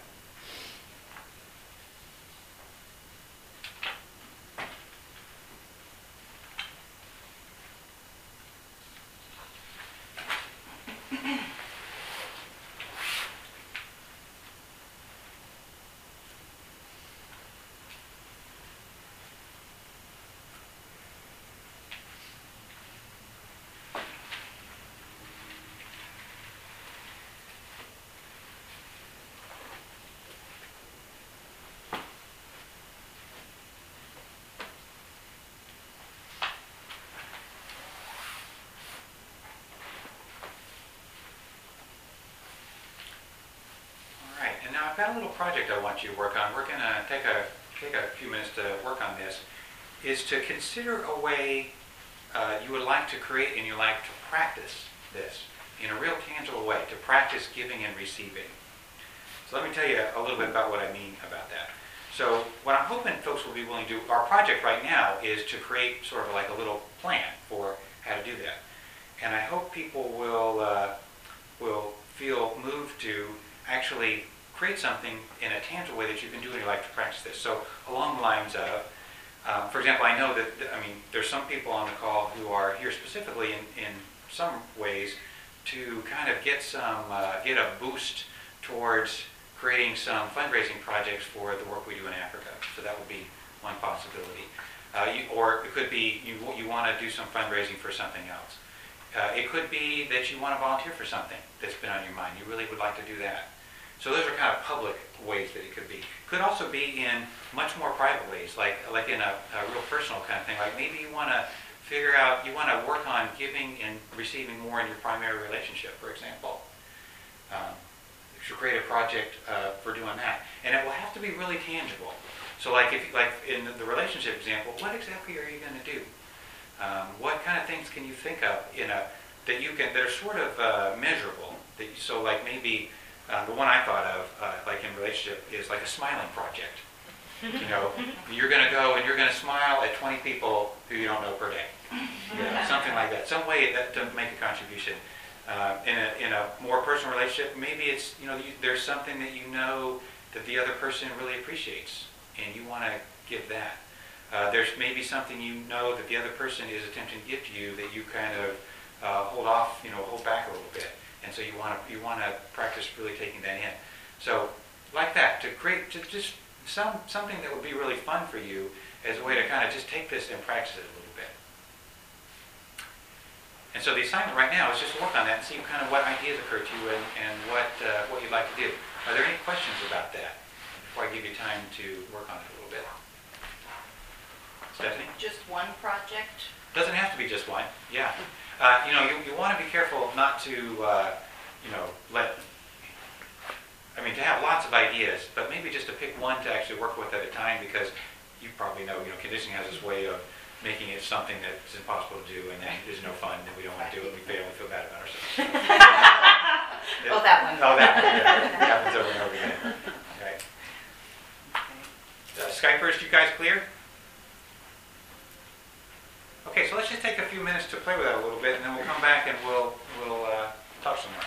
Now I've got a little project I want you to work on. We're going to take a few minutes to work on this. Is to consider a way you would like to create and you like to practice this in a real tangible way, to practice giving and receiving. So let me tell you a little bit about what I mean about that. So what I'm hoping folks will be willing to do, our project right now is to create sort of like a little plan for how to do that. And I hope people will feel moved to actually create something in a tangible way that you can do in your life to practice this. So along the lines of, for example, I know that, there's some people on the call who are here specifically in some ways to kind of get a boost towards creating some fundraising projects for the work we do in Africa. So that would be one possibility. Or it could be you want to do some fundraising for something else. It could be that you want to volunteer for something that's been on your mind. You really would like to do that. So those are kind of public ways that it could be. Could also be in much more private ways, like in a real personal kind of thing. Like maybe you want to figure out, you want to work on giving and receiving more in your primary relationship, for example. You should create a project for doing that. And it will have to be really tangible. So like in the relationship example, what exactly are you going to do? What kind of things can you think of that are sort of measurable? So like maybe the one I thought of, like in relationship, is like a smiling project. You're going to go and you're going to smile at 20 people who you don't know per day. Something like that. Some way to make a contribution. In a more personal relationship, maybe it's there's something that you know that the other person really appreciates, and you want to give that. There's maybe something you know that the other person is attempting to give to you that you kind of hold back a little bit. And so you want to practice really taking that in. So like that, to create just something that would be really fun for you as a way to kind of just take this and practice it a little bit. And so the assignment right now is just to work on that and see kind of what ideas occur to you and what you'd like to do. Are there any questions about that before I give you time to work on it a little bit? Stephanie? Just one project? Doesn't have to be just one. Yeah. You want to be careful not to, to have lots of ideas, but maybe just to pick one to actually work with at a time, because you probably know, conditioning has this way of making it something that's impossible to do, and then there's no fun, and we don't want to do it, and we fail, we feel bad about ourselves. Oh, that one. Oh, that one, yeah. It happens over and over again. Right. Skypers, you guys clear? Okay, so let's just take a few minutes to play with that a little bit, and then we'll come back and we'll talk some more.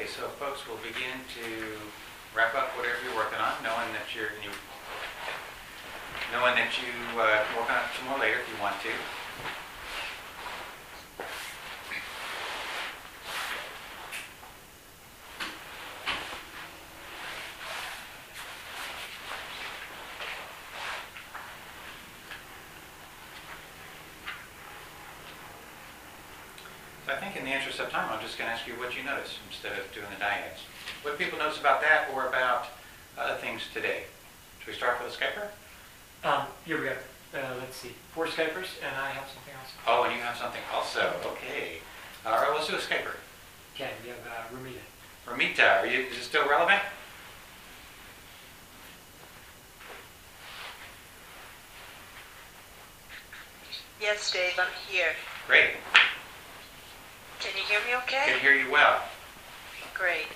Okay, so folks, we'll begin to wrap up whatever you're working on, knowing that you work on it some more later if you want to. So I think in the interest of time, I'm just going to ask you what you noticed instead of doing the dyads. What do people notice about that or about other things today? Should we start with a Skyper? Here we go. Let's see. 4 Skypers, and I have something else. Oh, and you have something also. Okay. All right, let's do a Skyper. Okay, we have Ramita. Ramita, is it still relevant? Yes, Dave, I'm here. Great. Can you hear me okay? Can hear you well. Great.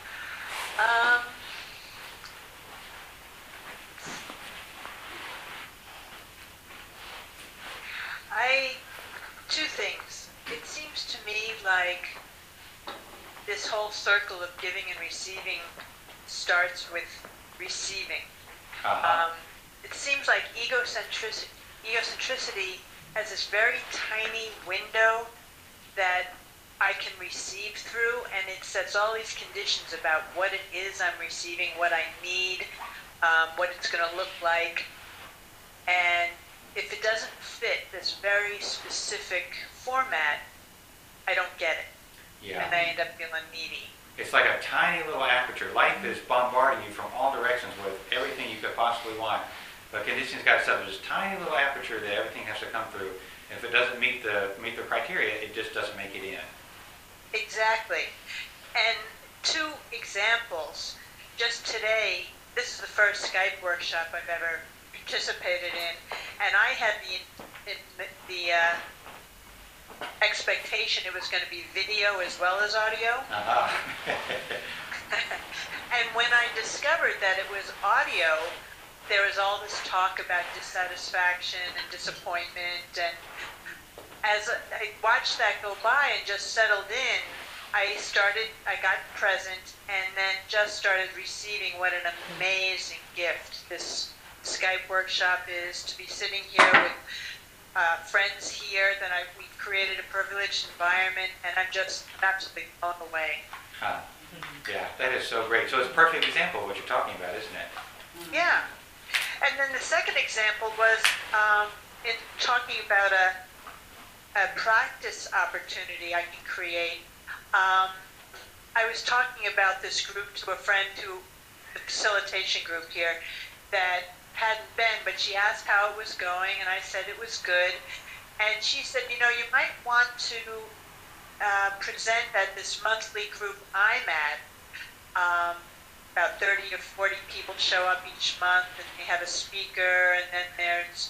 Two things. It seems to me like this whole circle of giving and receiving starts with receiving. It seems like egocentricity has this very tiny window that I can receive through, and it sets all these conditions about what it is I'm receiving, what I need, what it's going to look like. And if it doesn't fit this very specific format, I don't get it. Yeah. And I end up feeling needy. It's like a tiny little aperture. Life is bombarding you from all directions with everything you could possibly want. But conditions got to set this tiny little aperture that everything has to come through. And if it doesn't meet the criteria, it just doesn't make it in. Exactly. And 2 examples. Just today, this is the first Skype workshop I've ever participated in, and I had the expectation it was going to be video as well as audio. And when I discovered that it was audio, there was all this talk about dissatisfaction and disappointment, and as I watched that go by and just settled in, I got present and then just started receiving what an amazing gift this Skype workshop is, to be sitting here with friends here that we've created a privileged environment, and I'm just absolutely blown away. Yeah, that is so great. So it's a perfect example of what you're talking about, isn't it? Yeah. And then the second example was in talking about a practice opportunity I can create. I was talking about this group to a friend the facilitation group here, that hadn't been, but she asked how it was going, and I said it was good. And she said, you might want to present at this monthly group I'm at. About 30 or 40 people show up each month, and they have a speaker, and then there's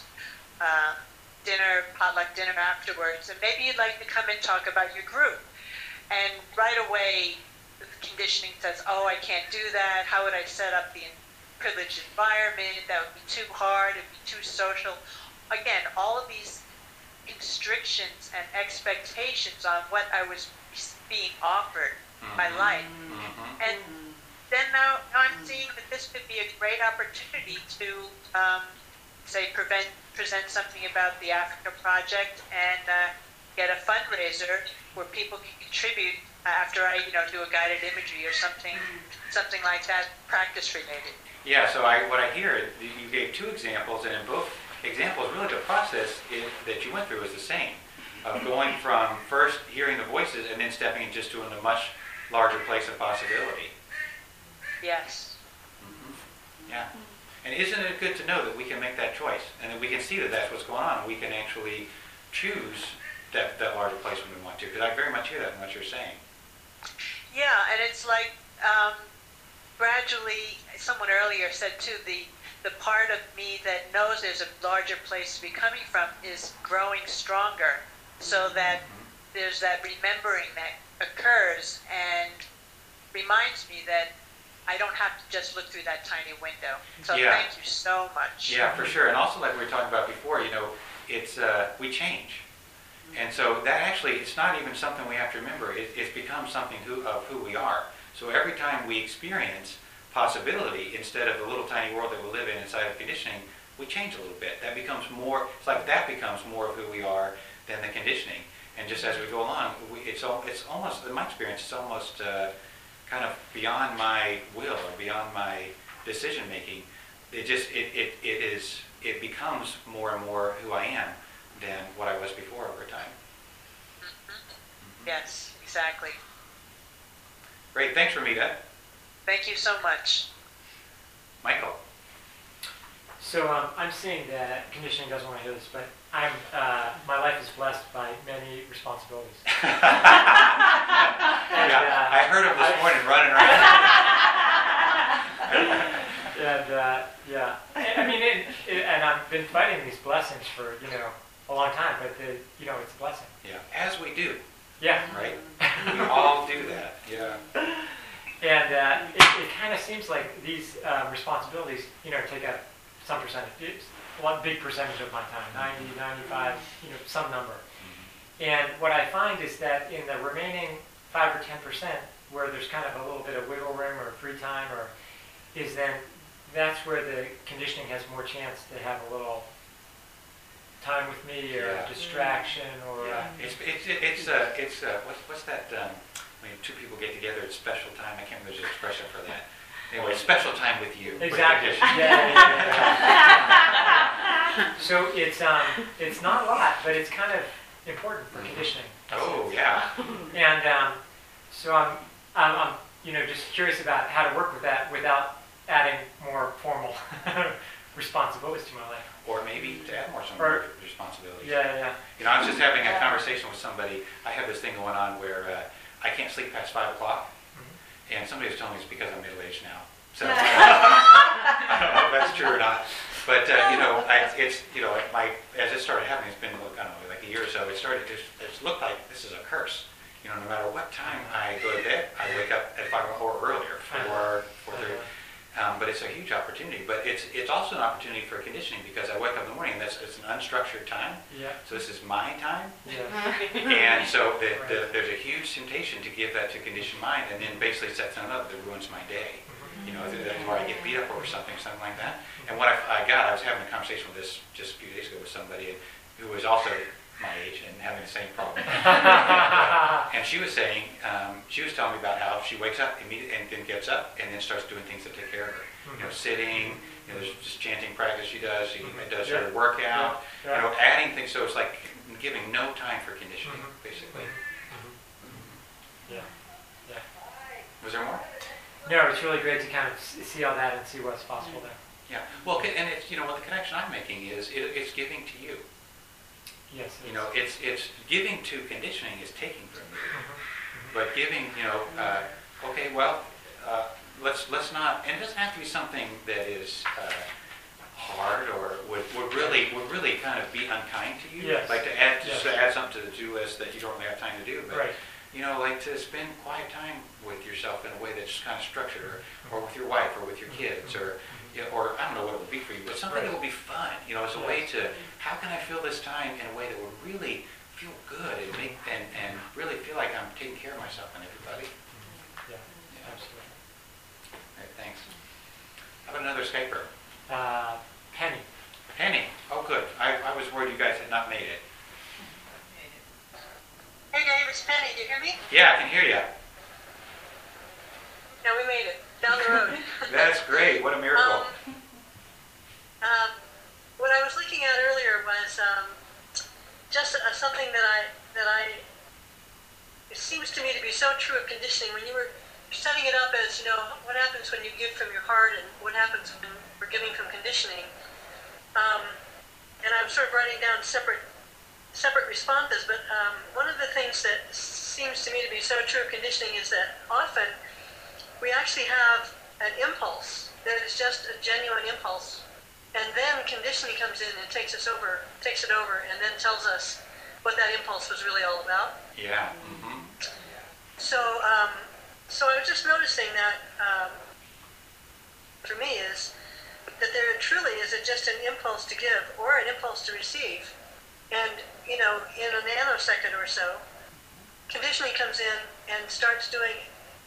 potluck dinner afterwards. And maybe you'd like to come and talk about your group. And right away, the conditioning says, oh, I can't do that. How would I set up the privileged environment? That would be too hard. It would be too social. Again, all of these constrictions and expectations on what I was being offered by life. And then now I'm seeing that this could be a great opportunity to, present something about the Africa Project and get a fundraiser where people can contribute after I, do a guided imagery or something like that, practice related. Yeah, so what I hear, you gave 2 examples, and in both examples, really the process that you went through is the same. Of going from first hearing the voices and then stepping just to a much larger place of possibility. Yes. Yeah. And isn't it good to know that we can make that choice and that we can see that that's what's going on and we can actually choose that larger place when we want to? Because I very much hear that in what you're saying. Yeah, and it's like gradually, someone earlier said too, the part of me that knows there's a larger place to be coming from is growing stronger, so that there's that remembering that occurs and reminds me that I don't have to just look through that tiny window. So Thank you so much. Yeah, for sure. And also, like we were talking about before, it's we change. And so that actually, it's not even something we have to remember. It's become something of who we are. So every time we experience possibility instead of the little tiny world that we live in inside of conditioning, we change a little bit. That becomes more, it's like that becomes more of who we are than the conditioning. And just as we go along, it's almost, in my experience, it's almost kind of beyond my will or beyond my decision making. It becomes more and more who I am than what I was before over time. Yes, exactly. Great, thanks, Ramita. Thank you so much. Michael. So I'm seeing that conditioning doesn't want to hear this, but my life is blessed by many responsibilities. I heard him this morning running around. I mean, and I've been fighting these blessings for a long time, but it's a blessing. Yeah, as we do. Yeah. Right. We all do that. Yeah. And it kind of seems like these responsibilities, take up some percentage, one big percentage of my time, 90, 95, some number. And what I find is that in the remaining 5 or 10%, where there's kind of a little bit of wiggle room or free time, that's where the conditioning has more chance to have a little time with me or a distraction or. It's what's that? When two people get together, it's special time. I can't remember the expression for that. Anyway, special time with you. Exactly. So it's not a lot, but it's kind of important for conditioning. Oh yeah. And so I'm just curious about how to work with that without adding more formal responsibilities to my life. Or maybe to add more responsibilities. Yeah. I was just having a conversation with somebody. I have this thing going on where I can't sleep past 5 o'clock. And somebody was telling me it's because I'm middle-aged now. So I don't know if that's true or not. But as it started happening, it's been like a year or so. It looked like this is a curse. No matter what time I go to bed, I wake up at 5 or earlier, 4:30. But it's a huge opportunity. But it's also an opportunity for conditioning because I wake up in the morning and it's an unstructured time. Yeah. So this is my time. Yeah. And so there's a huge temptation to give that to conditioned mind and then basically set something up that ruins my day. Or I get beat up over something like that. And what I was having a conversation with this just a few days ago with somebody who was also my age and having the same problem. And she was saying, she was telling me about how she wakes up immediately and then gets up and then starts doing things to take care of her. Sitting, there's just chanting practice she does. She does her workout. Adding things. So it's like giving no time for conditioning, basically. Yeah. Was there more? No, it's really great to kind of see all that and see what's possible there. Yeah. Well, and it's what the connection I'm making is it's giving to you. Yes. It's giving to conditioning is taking from you, but giving, let's not, and it doesn't have to be something that is hard or would really kind of be unkind to you. Yes. Like to add something to the do list that you don't really have time to do, but right. Like to spend quiet time with yourself in a way that's kind of structured, or with your wife, or with your kids, or I don't know what it would be for you, but something that will be fun. As a way to, how can I fill this time in a way that will really feel good and really feel like I'm taking care of myself and everybody. Yeah, absolutely. All right, thanks. How about another Skyper? Penny. Penny. Oh, good. I was worried you guys had not made it. Hey Dave, it's Penny. Do you hear me? Yeah, I can hear you. Yeah, we made it. Down the road. That's great. What a miracle. What I was looking at earlier was just something that it seems to me to be so true of conditioning. When you were setting it up as, what happens when you give from your heart and what happens when we're giving from conditioning. And I'm sort of writing down separate responses, but one of the things that seems to me to be so true of conditioning is that often we actually have an impulse that is just a genuine impulse, and then conditioning comes in and takes it over, and then tells us what that impulse was really all about. Yeah. So I was just noticing that for me is that there truly is just an impulse to give or an impulse to receive, and in a nanosecond or so, conditioning comes in and starts doing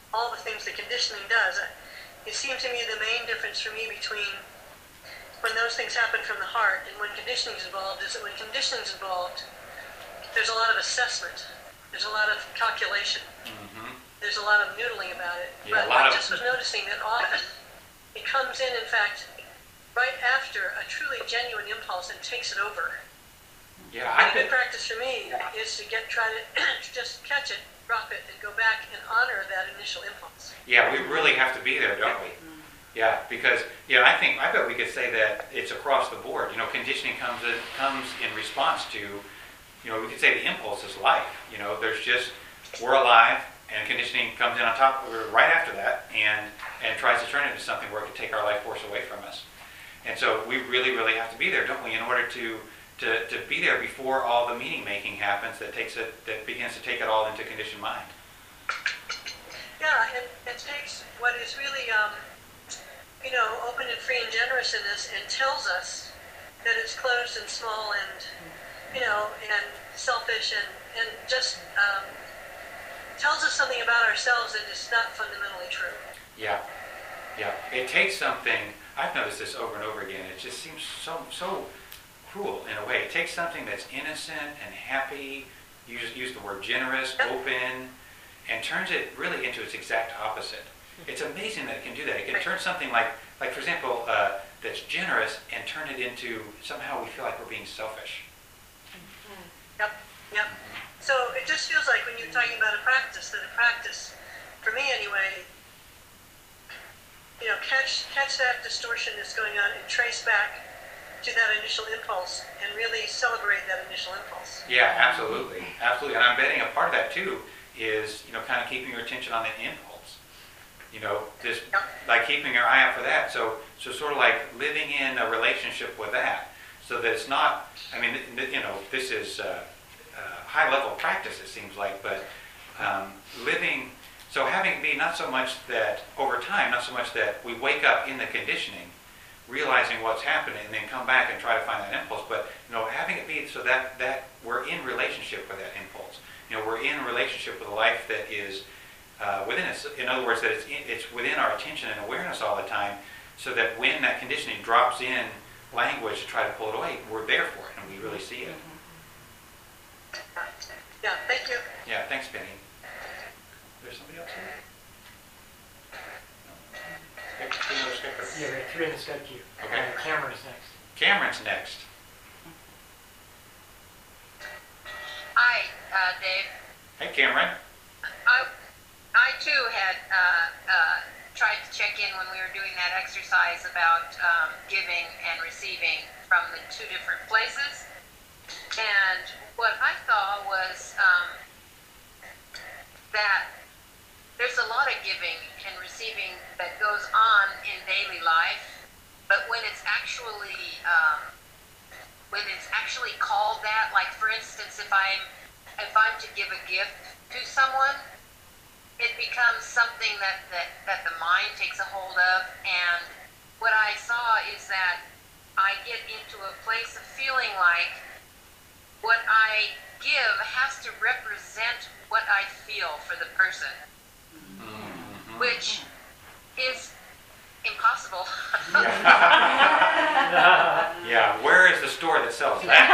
all the things that conditioning does. It seemed to me the main difference for me between when those things happen from the heart and when conditioning is involved is that when conditioning is involved, there's a lot of assessment. There's a lot of calculation. There's a lot of noodling about it. Yeah, but I just was noticing that often it comes in fact, right after a truly genuine impulse and takes it over. Yeah, And a good practice for me is to try to just catch it, drop it, and go back and honor that initial impulse. Yeah, we really have to be there, don't we? Yeah, because I bet we could say that it's across the board. Conditioning comes in response to, we could say the impulse is life. There's just we're alive, and conditioning comes in on top right after that, and tries to turn it into something where it can take our life force away from us. And so we really, really have to be there, don't we, in order to be there before all the meaning making happens that begins to take it all into conditioned mind. Yeah, and it takes what is really, open and free and generous in us and tells us that it's closed and small and, and selfish and just tells us something about ourselves that is not fundamentally true. Yeah. It takes something, I've noticed this over and over again, it just seems so cruel in a way. It takes something that's innocent and happy, use the word generous, open, and turns it really into its exact opposite. It's amazing that it can do that. It can turn something like for example, that's generous and turn it into somehow we feel like we're being selfish. Yep. So it just feels like when you're talking about a practice, for me anyway, catch that distortion that's going on and trace back to that initial impulse and really celebrate that initial impulse. Yeah, absolutely. And I'm betting a part of that too is, kind of keeping your attention on the impulse. Just like keeping your eye out for that. So sort of like living in a relationship with that so that it's not, this is high level practice it seems like, but living, so having it be not so much that over time, not so much that we wake up in the conditioning, realizing what's happening and then come back and try to find that impulse, but having it be so that we're in relationship with that impulse. We're in relationship with a life that is within us. In other words, that it's within our attention and awareness all the time, so that when that conditioning drops in language to try to pull it away, we're there for it and we really see it. Yeah, thank you. Yeah, thanks, Penny. There's somebody else here? No. Yeah, we have 3 in the Skype queue. Okay. Cameron is next. Cameron's next. Hi, Dave. Hey, Cameron. I too had tried to check in when we were doing that exercise about giving and receiving from the 2 different places. And what I saw was that there's a lot of giving and receiving that goes on in daily life, but when it's actually called that, like for instance, if I'm to give a gift to someone, it becomes something that the mind takes a hold of. And what I saw is that I get into a place of feeling like what I give has to represent what I feel for the person, which is impossible. Yeah, where is the store that sells that?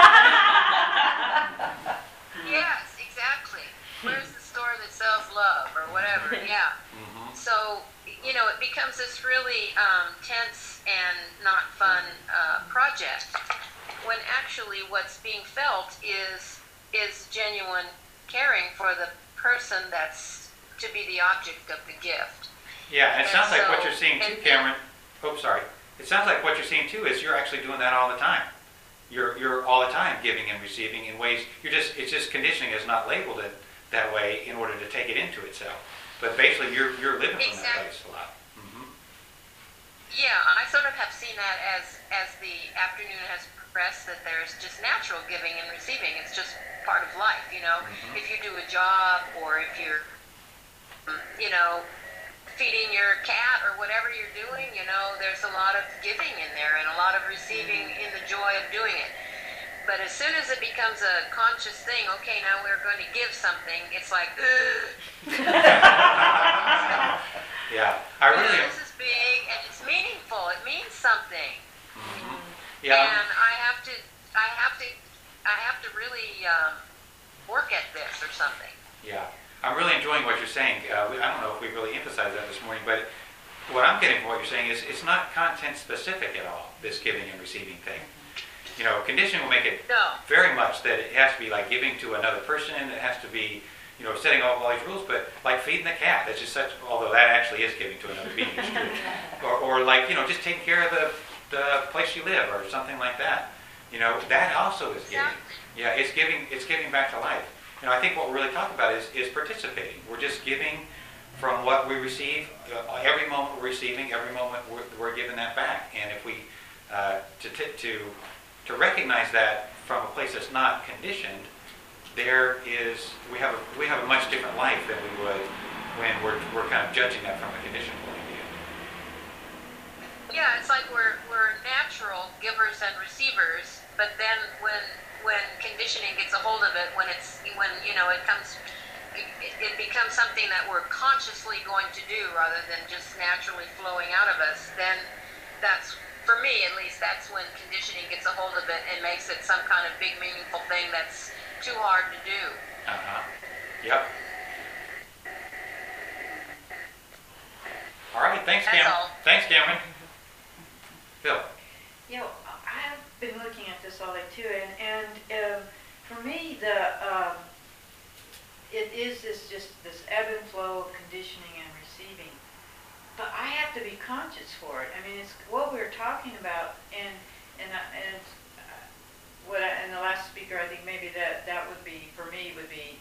Yes, exactly. Where's the store that sells love or whatever? Yeah. So, it becomes this really tense and not fun project, when actually what's being felt is genuine caring for the person that's to be the object of the gift. Yeah, and it sounds like what so- you're seeing too, Cameron. Oh, sorry. It sounds like what you're seeing too is you're actually doing that all the time. You're all the time giving and receiving in ways it's just conditioning has not labeled it that way in order to take it into itself. But basically, you're living from that place a lot. Yeah, I sort of have seen that as the afternoon has progressed, that there's just natural giving and receiving. It's just part of life, If you do a job or if you're, feeding your cat or whatever you're doing, there's a lot of giving in there and a lot of receiving in the joy of doing it. But as soon as it becomes a conscious thing, okay, now we're going to give something, it's like, ugh. think, I don't know if we really emphasized that this morning, but what I'm getting from what you're saying is it's not content specific at all, this giving and receiving thing. You know, conditioning will make it very much that it has to be like giving to another person, it has to be, you know, setting up all these rules, but like feeding the cat, that's just such, although that actually is giving to another being, it's true. Or like, you know, just taking care of the place you live or something like that. You know, that also is giving. Yeah, it's giving back to life. You know, I think what we're really talking about is participating. We're just giving from what we receive. Every moment we're receiving, every moment we're giving that back. And if we, to recognize that from a place that's not conditioned, we have a much different life than we would when we're kind of judging that from a conditioned point of view. Yeah, it's like we're natural givers and receivers, but then when conditioning gets a hold of it, when you know it becomes something that we're consciously going to do rather than just naturally flowing out of us, then that's, for me at least, that's when conditioning gets a hold of it and makes it some kind of big meaningful thing that's too hard to do. Yep. All right, thanks, Cameron. Thanks, Cameron. Phil. You know, I've been looking at this all day too, and for me, it is this ebb and flow of conditioning and receiving. But I have to be conscious for it. I mean, it's what we're talking about, and the last speaker, I think maybe that would be, for me, would be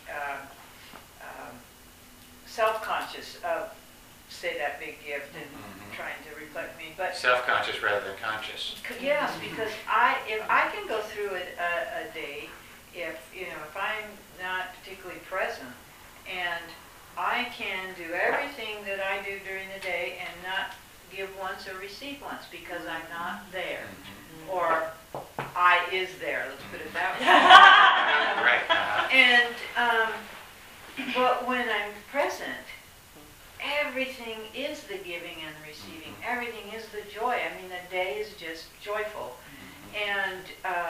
self-conscious of, say, that big gift and trying to reflect me. But self-conscious rather than conscious. Yes, because if I can go through a day, if I'm not particularly present, and I can do everything that I do during the day and not give once or receive once because I'm not there, or I is there. Let's put it that way. Right. And but when I'm present, everything is the giving and the receiving. Everything is the joy. I mean, the day is just joyful, and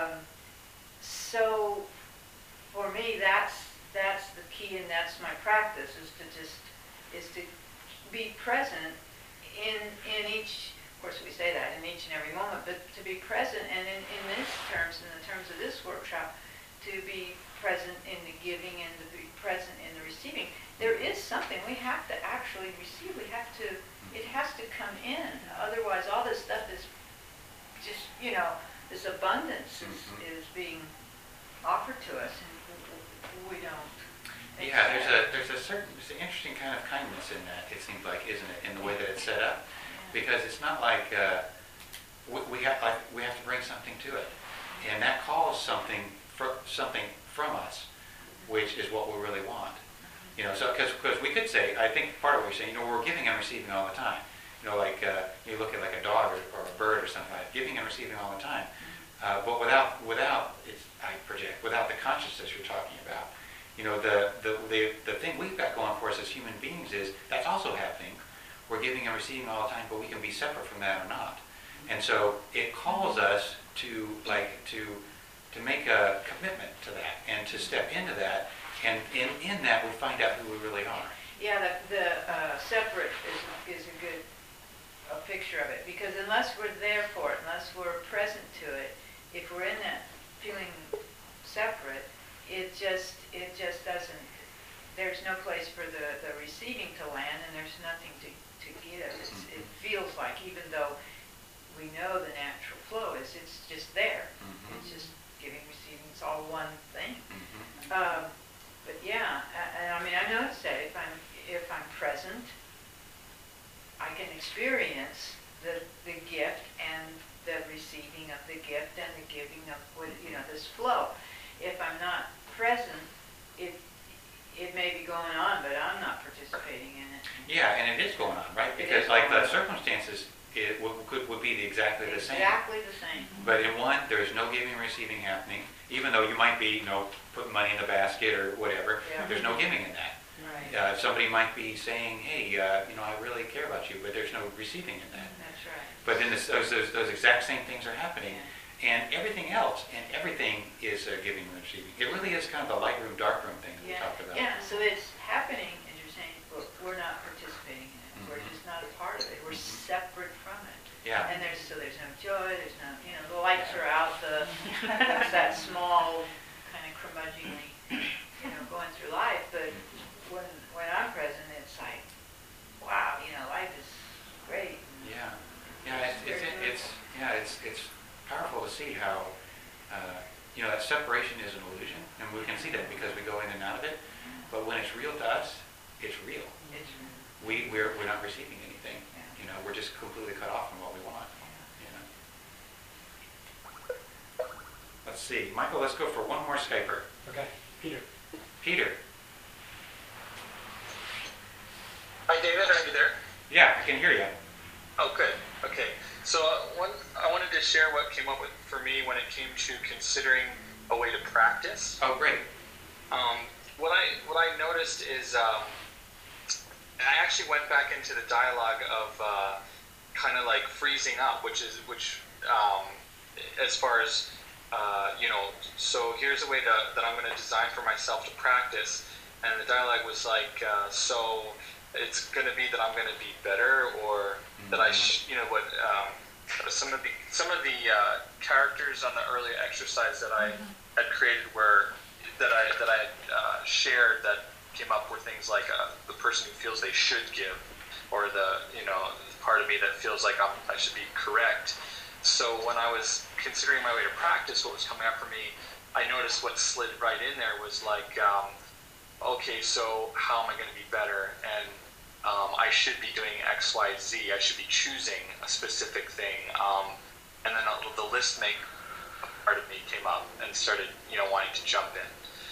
so for me, that's the key, and that's my practice, is to be present in each. Of course, we say that in each and every moment, but to be present, and in the terms of this workshop, to be present in the giving and to be present in the receiving. There is something we have to actually receive. It has to come in. Otherwise, all this stuff is just, this abundance is being offered to us, and we don't. Yeah, there's an interesting kind of kindness in that. It seems like, isn't it, in the way that it's set up? Because it's not like we have to bring something to it, and that calls something from us, which is what we really want. So because we could say, I think part of what you're saying, we're giving and receiving all the time. Like you look at like a dog or a bird or something like that, giving and receiving all the time. But without the consciousness you're talking about, the thing we've got going for us as human beings is that's also happening. We're giving and receiving all the time, but we can be separate from that or not. And so it calls us to make a commitment to that and to step into that. And in that, we find out who we really are. Yeah, the separate is a good picture of it, because unless we're there for it, unless we're present to it, if we're in that feeling separate, it just doesn't. There's no place for the receiving to land, and there's nothing to give. It feels like, even though we know the natural flow is, it's just there. It's just giving, receiving. It's all one thing. But yeah, I mean, I notice that if I'm present, I can experience the gift and the receiving of the gift and the giving of this flow. If I'm not present, it may be going on, but I'm not participating in it. Yeah, and it is going on, right? Because like the circumstances would be exactly the same. Exactly the same. But in one, there's no giving and receiving happening. Even though you might be, putting money in the basket or whatever, there's no giving in that. Right. Somebody might be saying, hey, I really care about you, but there's no receiving in that. That's right. But then those exact same things are happening. And everything else, and everything is giving and receiving. It really is kind of the light room, dark room thing that we talked about. Yeah, so it's happening, as you're saying, that separation is an illusion, and we can see that because we go in and out of it. But when it's real to us, it's real. We're not receiving anything. We're just completely cut off from what we want. Let's see, Michael. Let's go for one more Skyper. Okay, Peter. Peter. Hi, David. Are you there? Yeah, I can hear you. Oh, good. Okay. So I wanted to share what came up with for me when it came to considering a way to practice. Oh, great. What I noticed is I actually went back into the dialogue of kind of like freezing up, which as far as so here's a way that I'm going to design for myself to practice, and the dialogue was like, so it's going to be that I'm going to be better, or that I some of the characters on the earlier exercise that I had created that I had shared that came up were things like the person who feels they should give, or the part of me that feels like I should be correct. So when I was considering my way to practice, what was coming up for me, I noticed what slid right in there was like, okay, so how am I going to be better? And I should be doing X, Y, Z. I should be choosing a specific thing. And then the list make part of me came up and started, wanting to jump in.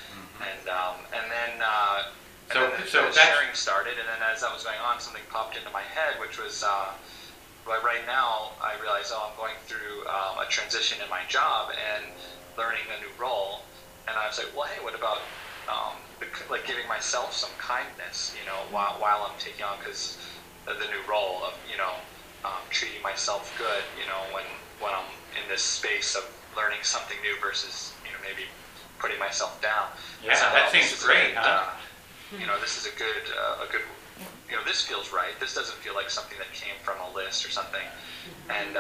And then the sharing started. And then as that was going on, something popped into my head, which was, right now I realize, I'm going through a transition in my job and learning a new role. And I was like, well, hey, what about like giving myself some kindness, while I'm taking on the new role of, treating myself good, when I'm in this space of learning something new versus, maybe putting myself down. Yeah, that seems great, huh? This is a good, this feels right. This doesn't feel like something that came from a list or something. And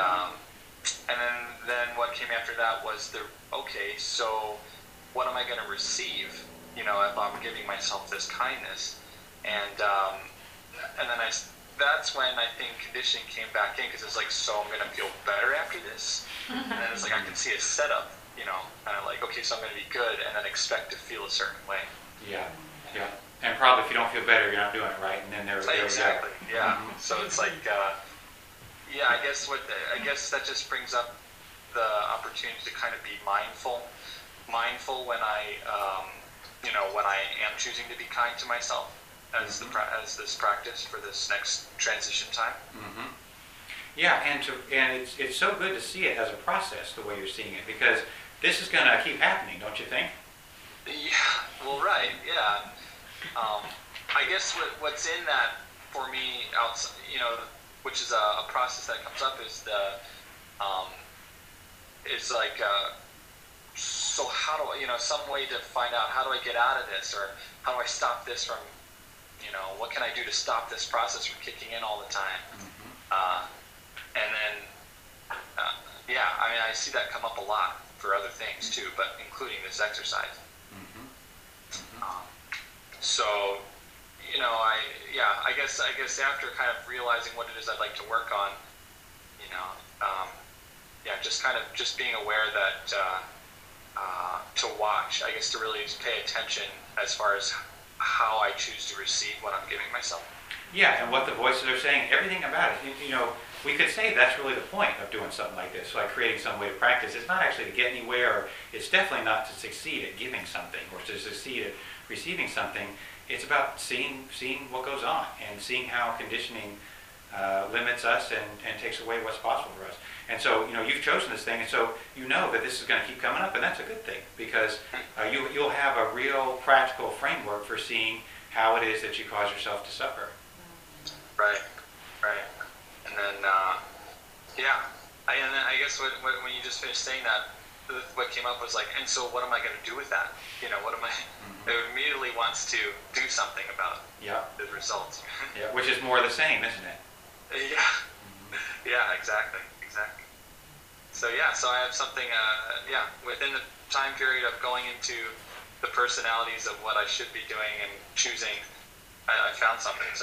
then what came after that was okay, so what am I going to receive? If I'm giving myself this kindness, and then that's when I think conditioning came back in, because it's like, so I'm going to feel better after this, and then it's like I can see a setup, kind of like, okay, so I'm going to be good, and then expect to feel a certain way. Yeah, and probably if you don't feel better, you're not doing it right, and then there exactly, yeah. So it's like, I guess that just brings up the opportunity to kind of be mindful when I when I am choosing to be kind to myself as this practice for this next transition time. Mm-hmm. Yeah, and it's so good to see it as a process the way you're seeing it, because this is going to keep happening, don't you think? Yeah. Well, right. Yeah. I guess what's in that for me, which is a process that comes up, is is like. So how do I, some way to find out, how do I get out of this, or how do I stop this from, what can I do to stop this process from kicking in all the time? And then, I see that come up a lot for other things too, but including this exercise. So, I guess after kind of realizing what it is I'd like to work on, just being aware that, to watch, I guess, to really pay attention as far as how I choose to receive what I'm giving myself. Yeah, and what the voices are saying, everything about it. We could say that's really the point of doing something like this, like creating some way to practice. It's not actually to get anywhere, or it's definitely not to succeed at giving something or to succeed at receiving something. It's about seeing what goes on and seeing how conditioning limits us and takes away what's possible for us. And so, you've chosen this thing, and so you know that this is going to keep coming up, and that's a good thing, because you'll have a real practical framework for seeing how it is that you cause yourself to suffer. Right. And then, and then I guess when you just finished saying that, what came up was like, and so what am I going to do with that? What am I? It immediately wants to do something about the results. Yeah, which is more of the same, isn't it? Yeah, exactly. So so I have something, within the time period of going into the personalities of what I should be doing and choosing, I found something. So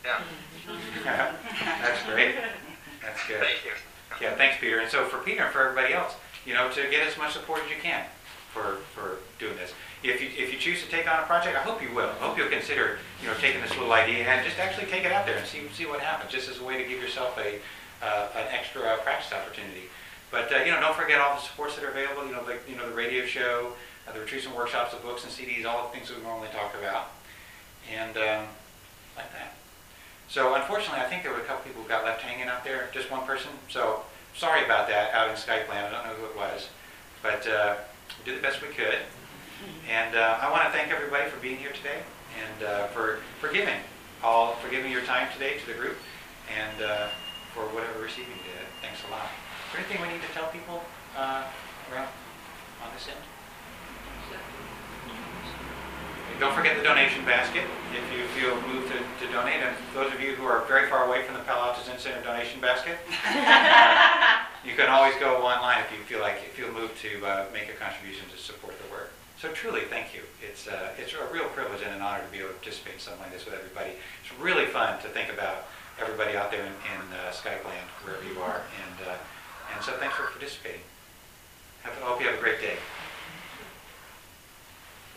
That's great. That's good. Thank you. Yeah, thanks, Peter. And so for Peter and for everybody else, to get as much support as you can. for doing this. If you choose to take on a project, I hope you will. I hope you'll consider, taking this little idea and just actually take it out there and see what happens, just as a way to give yourself an extra practice opportunity. But don't forget all the supports that are available. The radio show, the retreats and workshops, the books and CDs, all the things we normally talk about, and like that. So unfortunately, I think there were a couple people who got left hanging out there. Just one person. So sorry about that out in Skype land. I don't know who it was, but we did the best we could. And I want to thank everybody for being here today and for giving your time today to the group and for whatever receiving you did. Thanks a lot. Is there anything we need to tell people around on this end? Don't forget the donation basket if you feel moved to donate. And those of you who are very far away from the Palo Alto Zen Center donation basket, you can always go online if you feel moved to make a contribution to support the work. So truly, thank you. It's a real privilege and an honor to be able to participate in something like this with everybody. It's really fun to think about everybody out there in Skype land, wherever you are. And so thanks for participating. I hope you have a great day.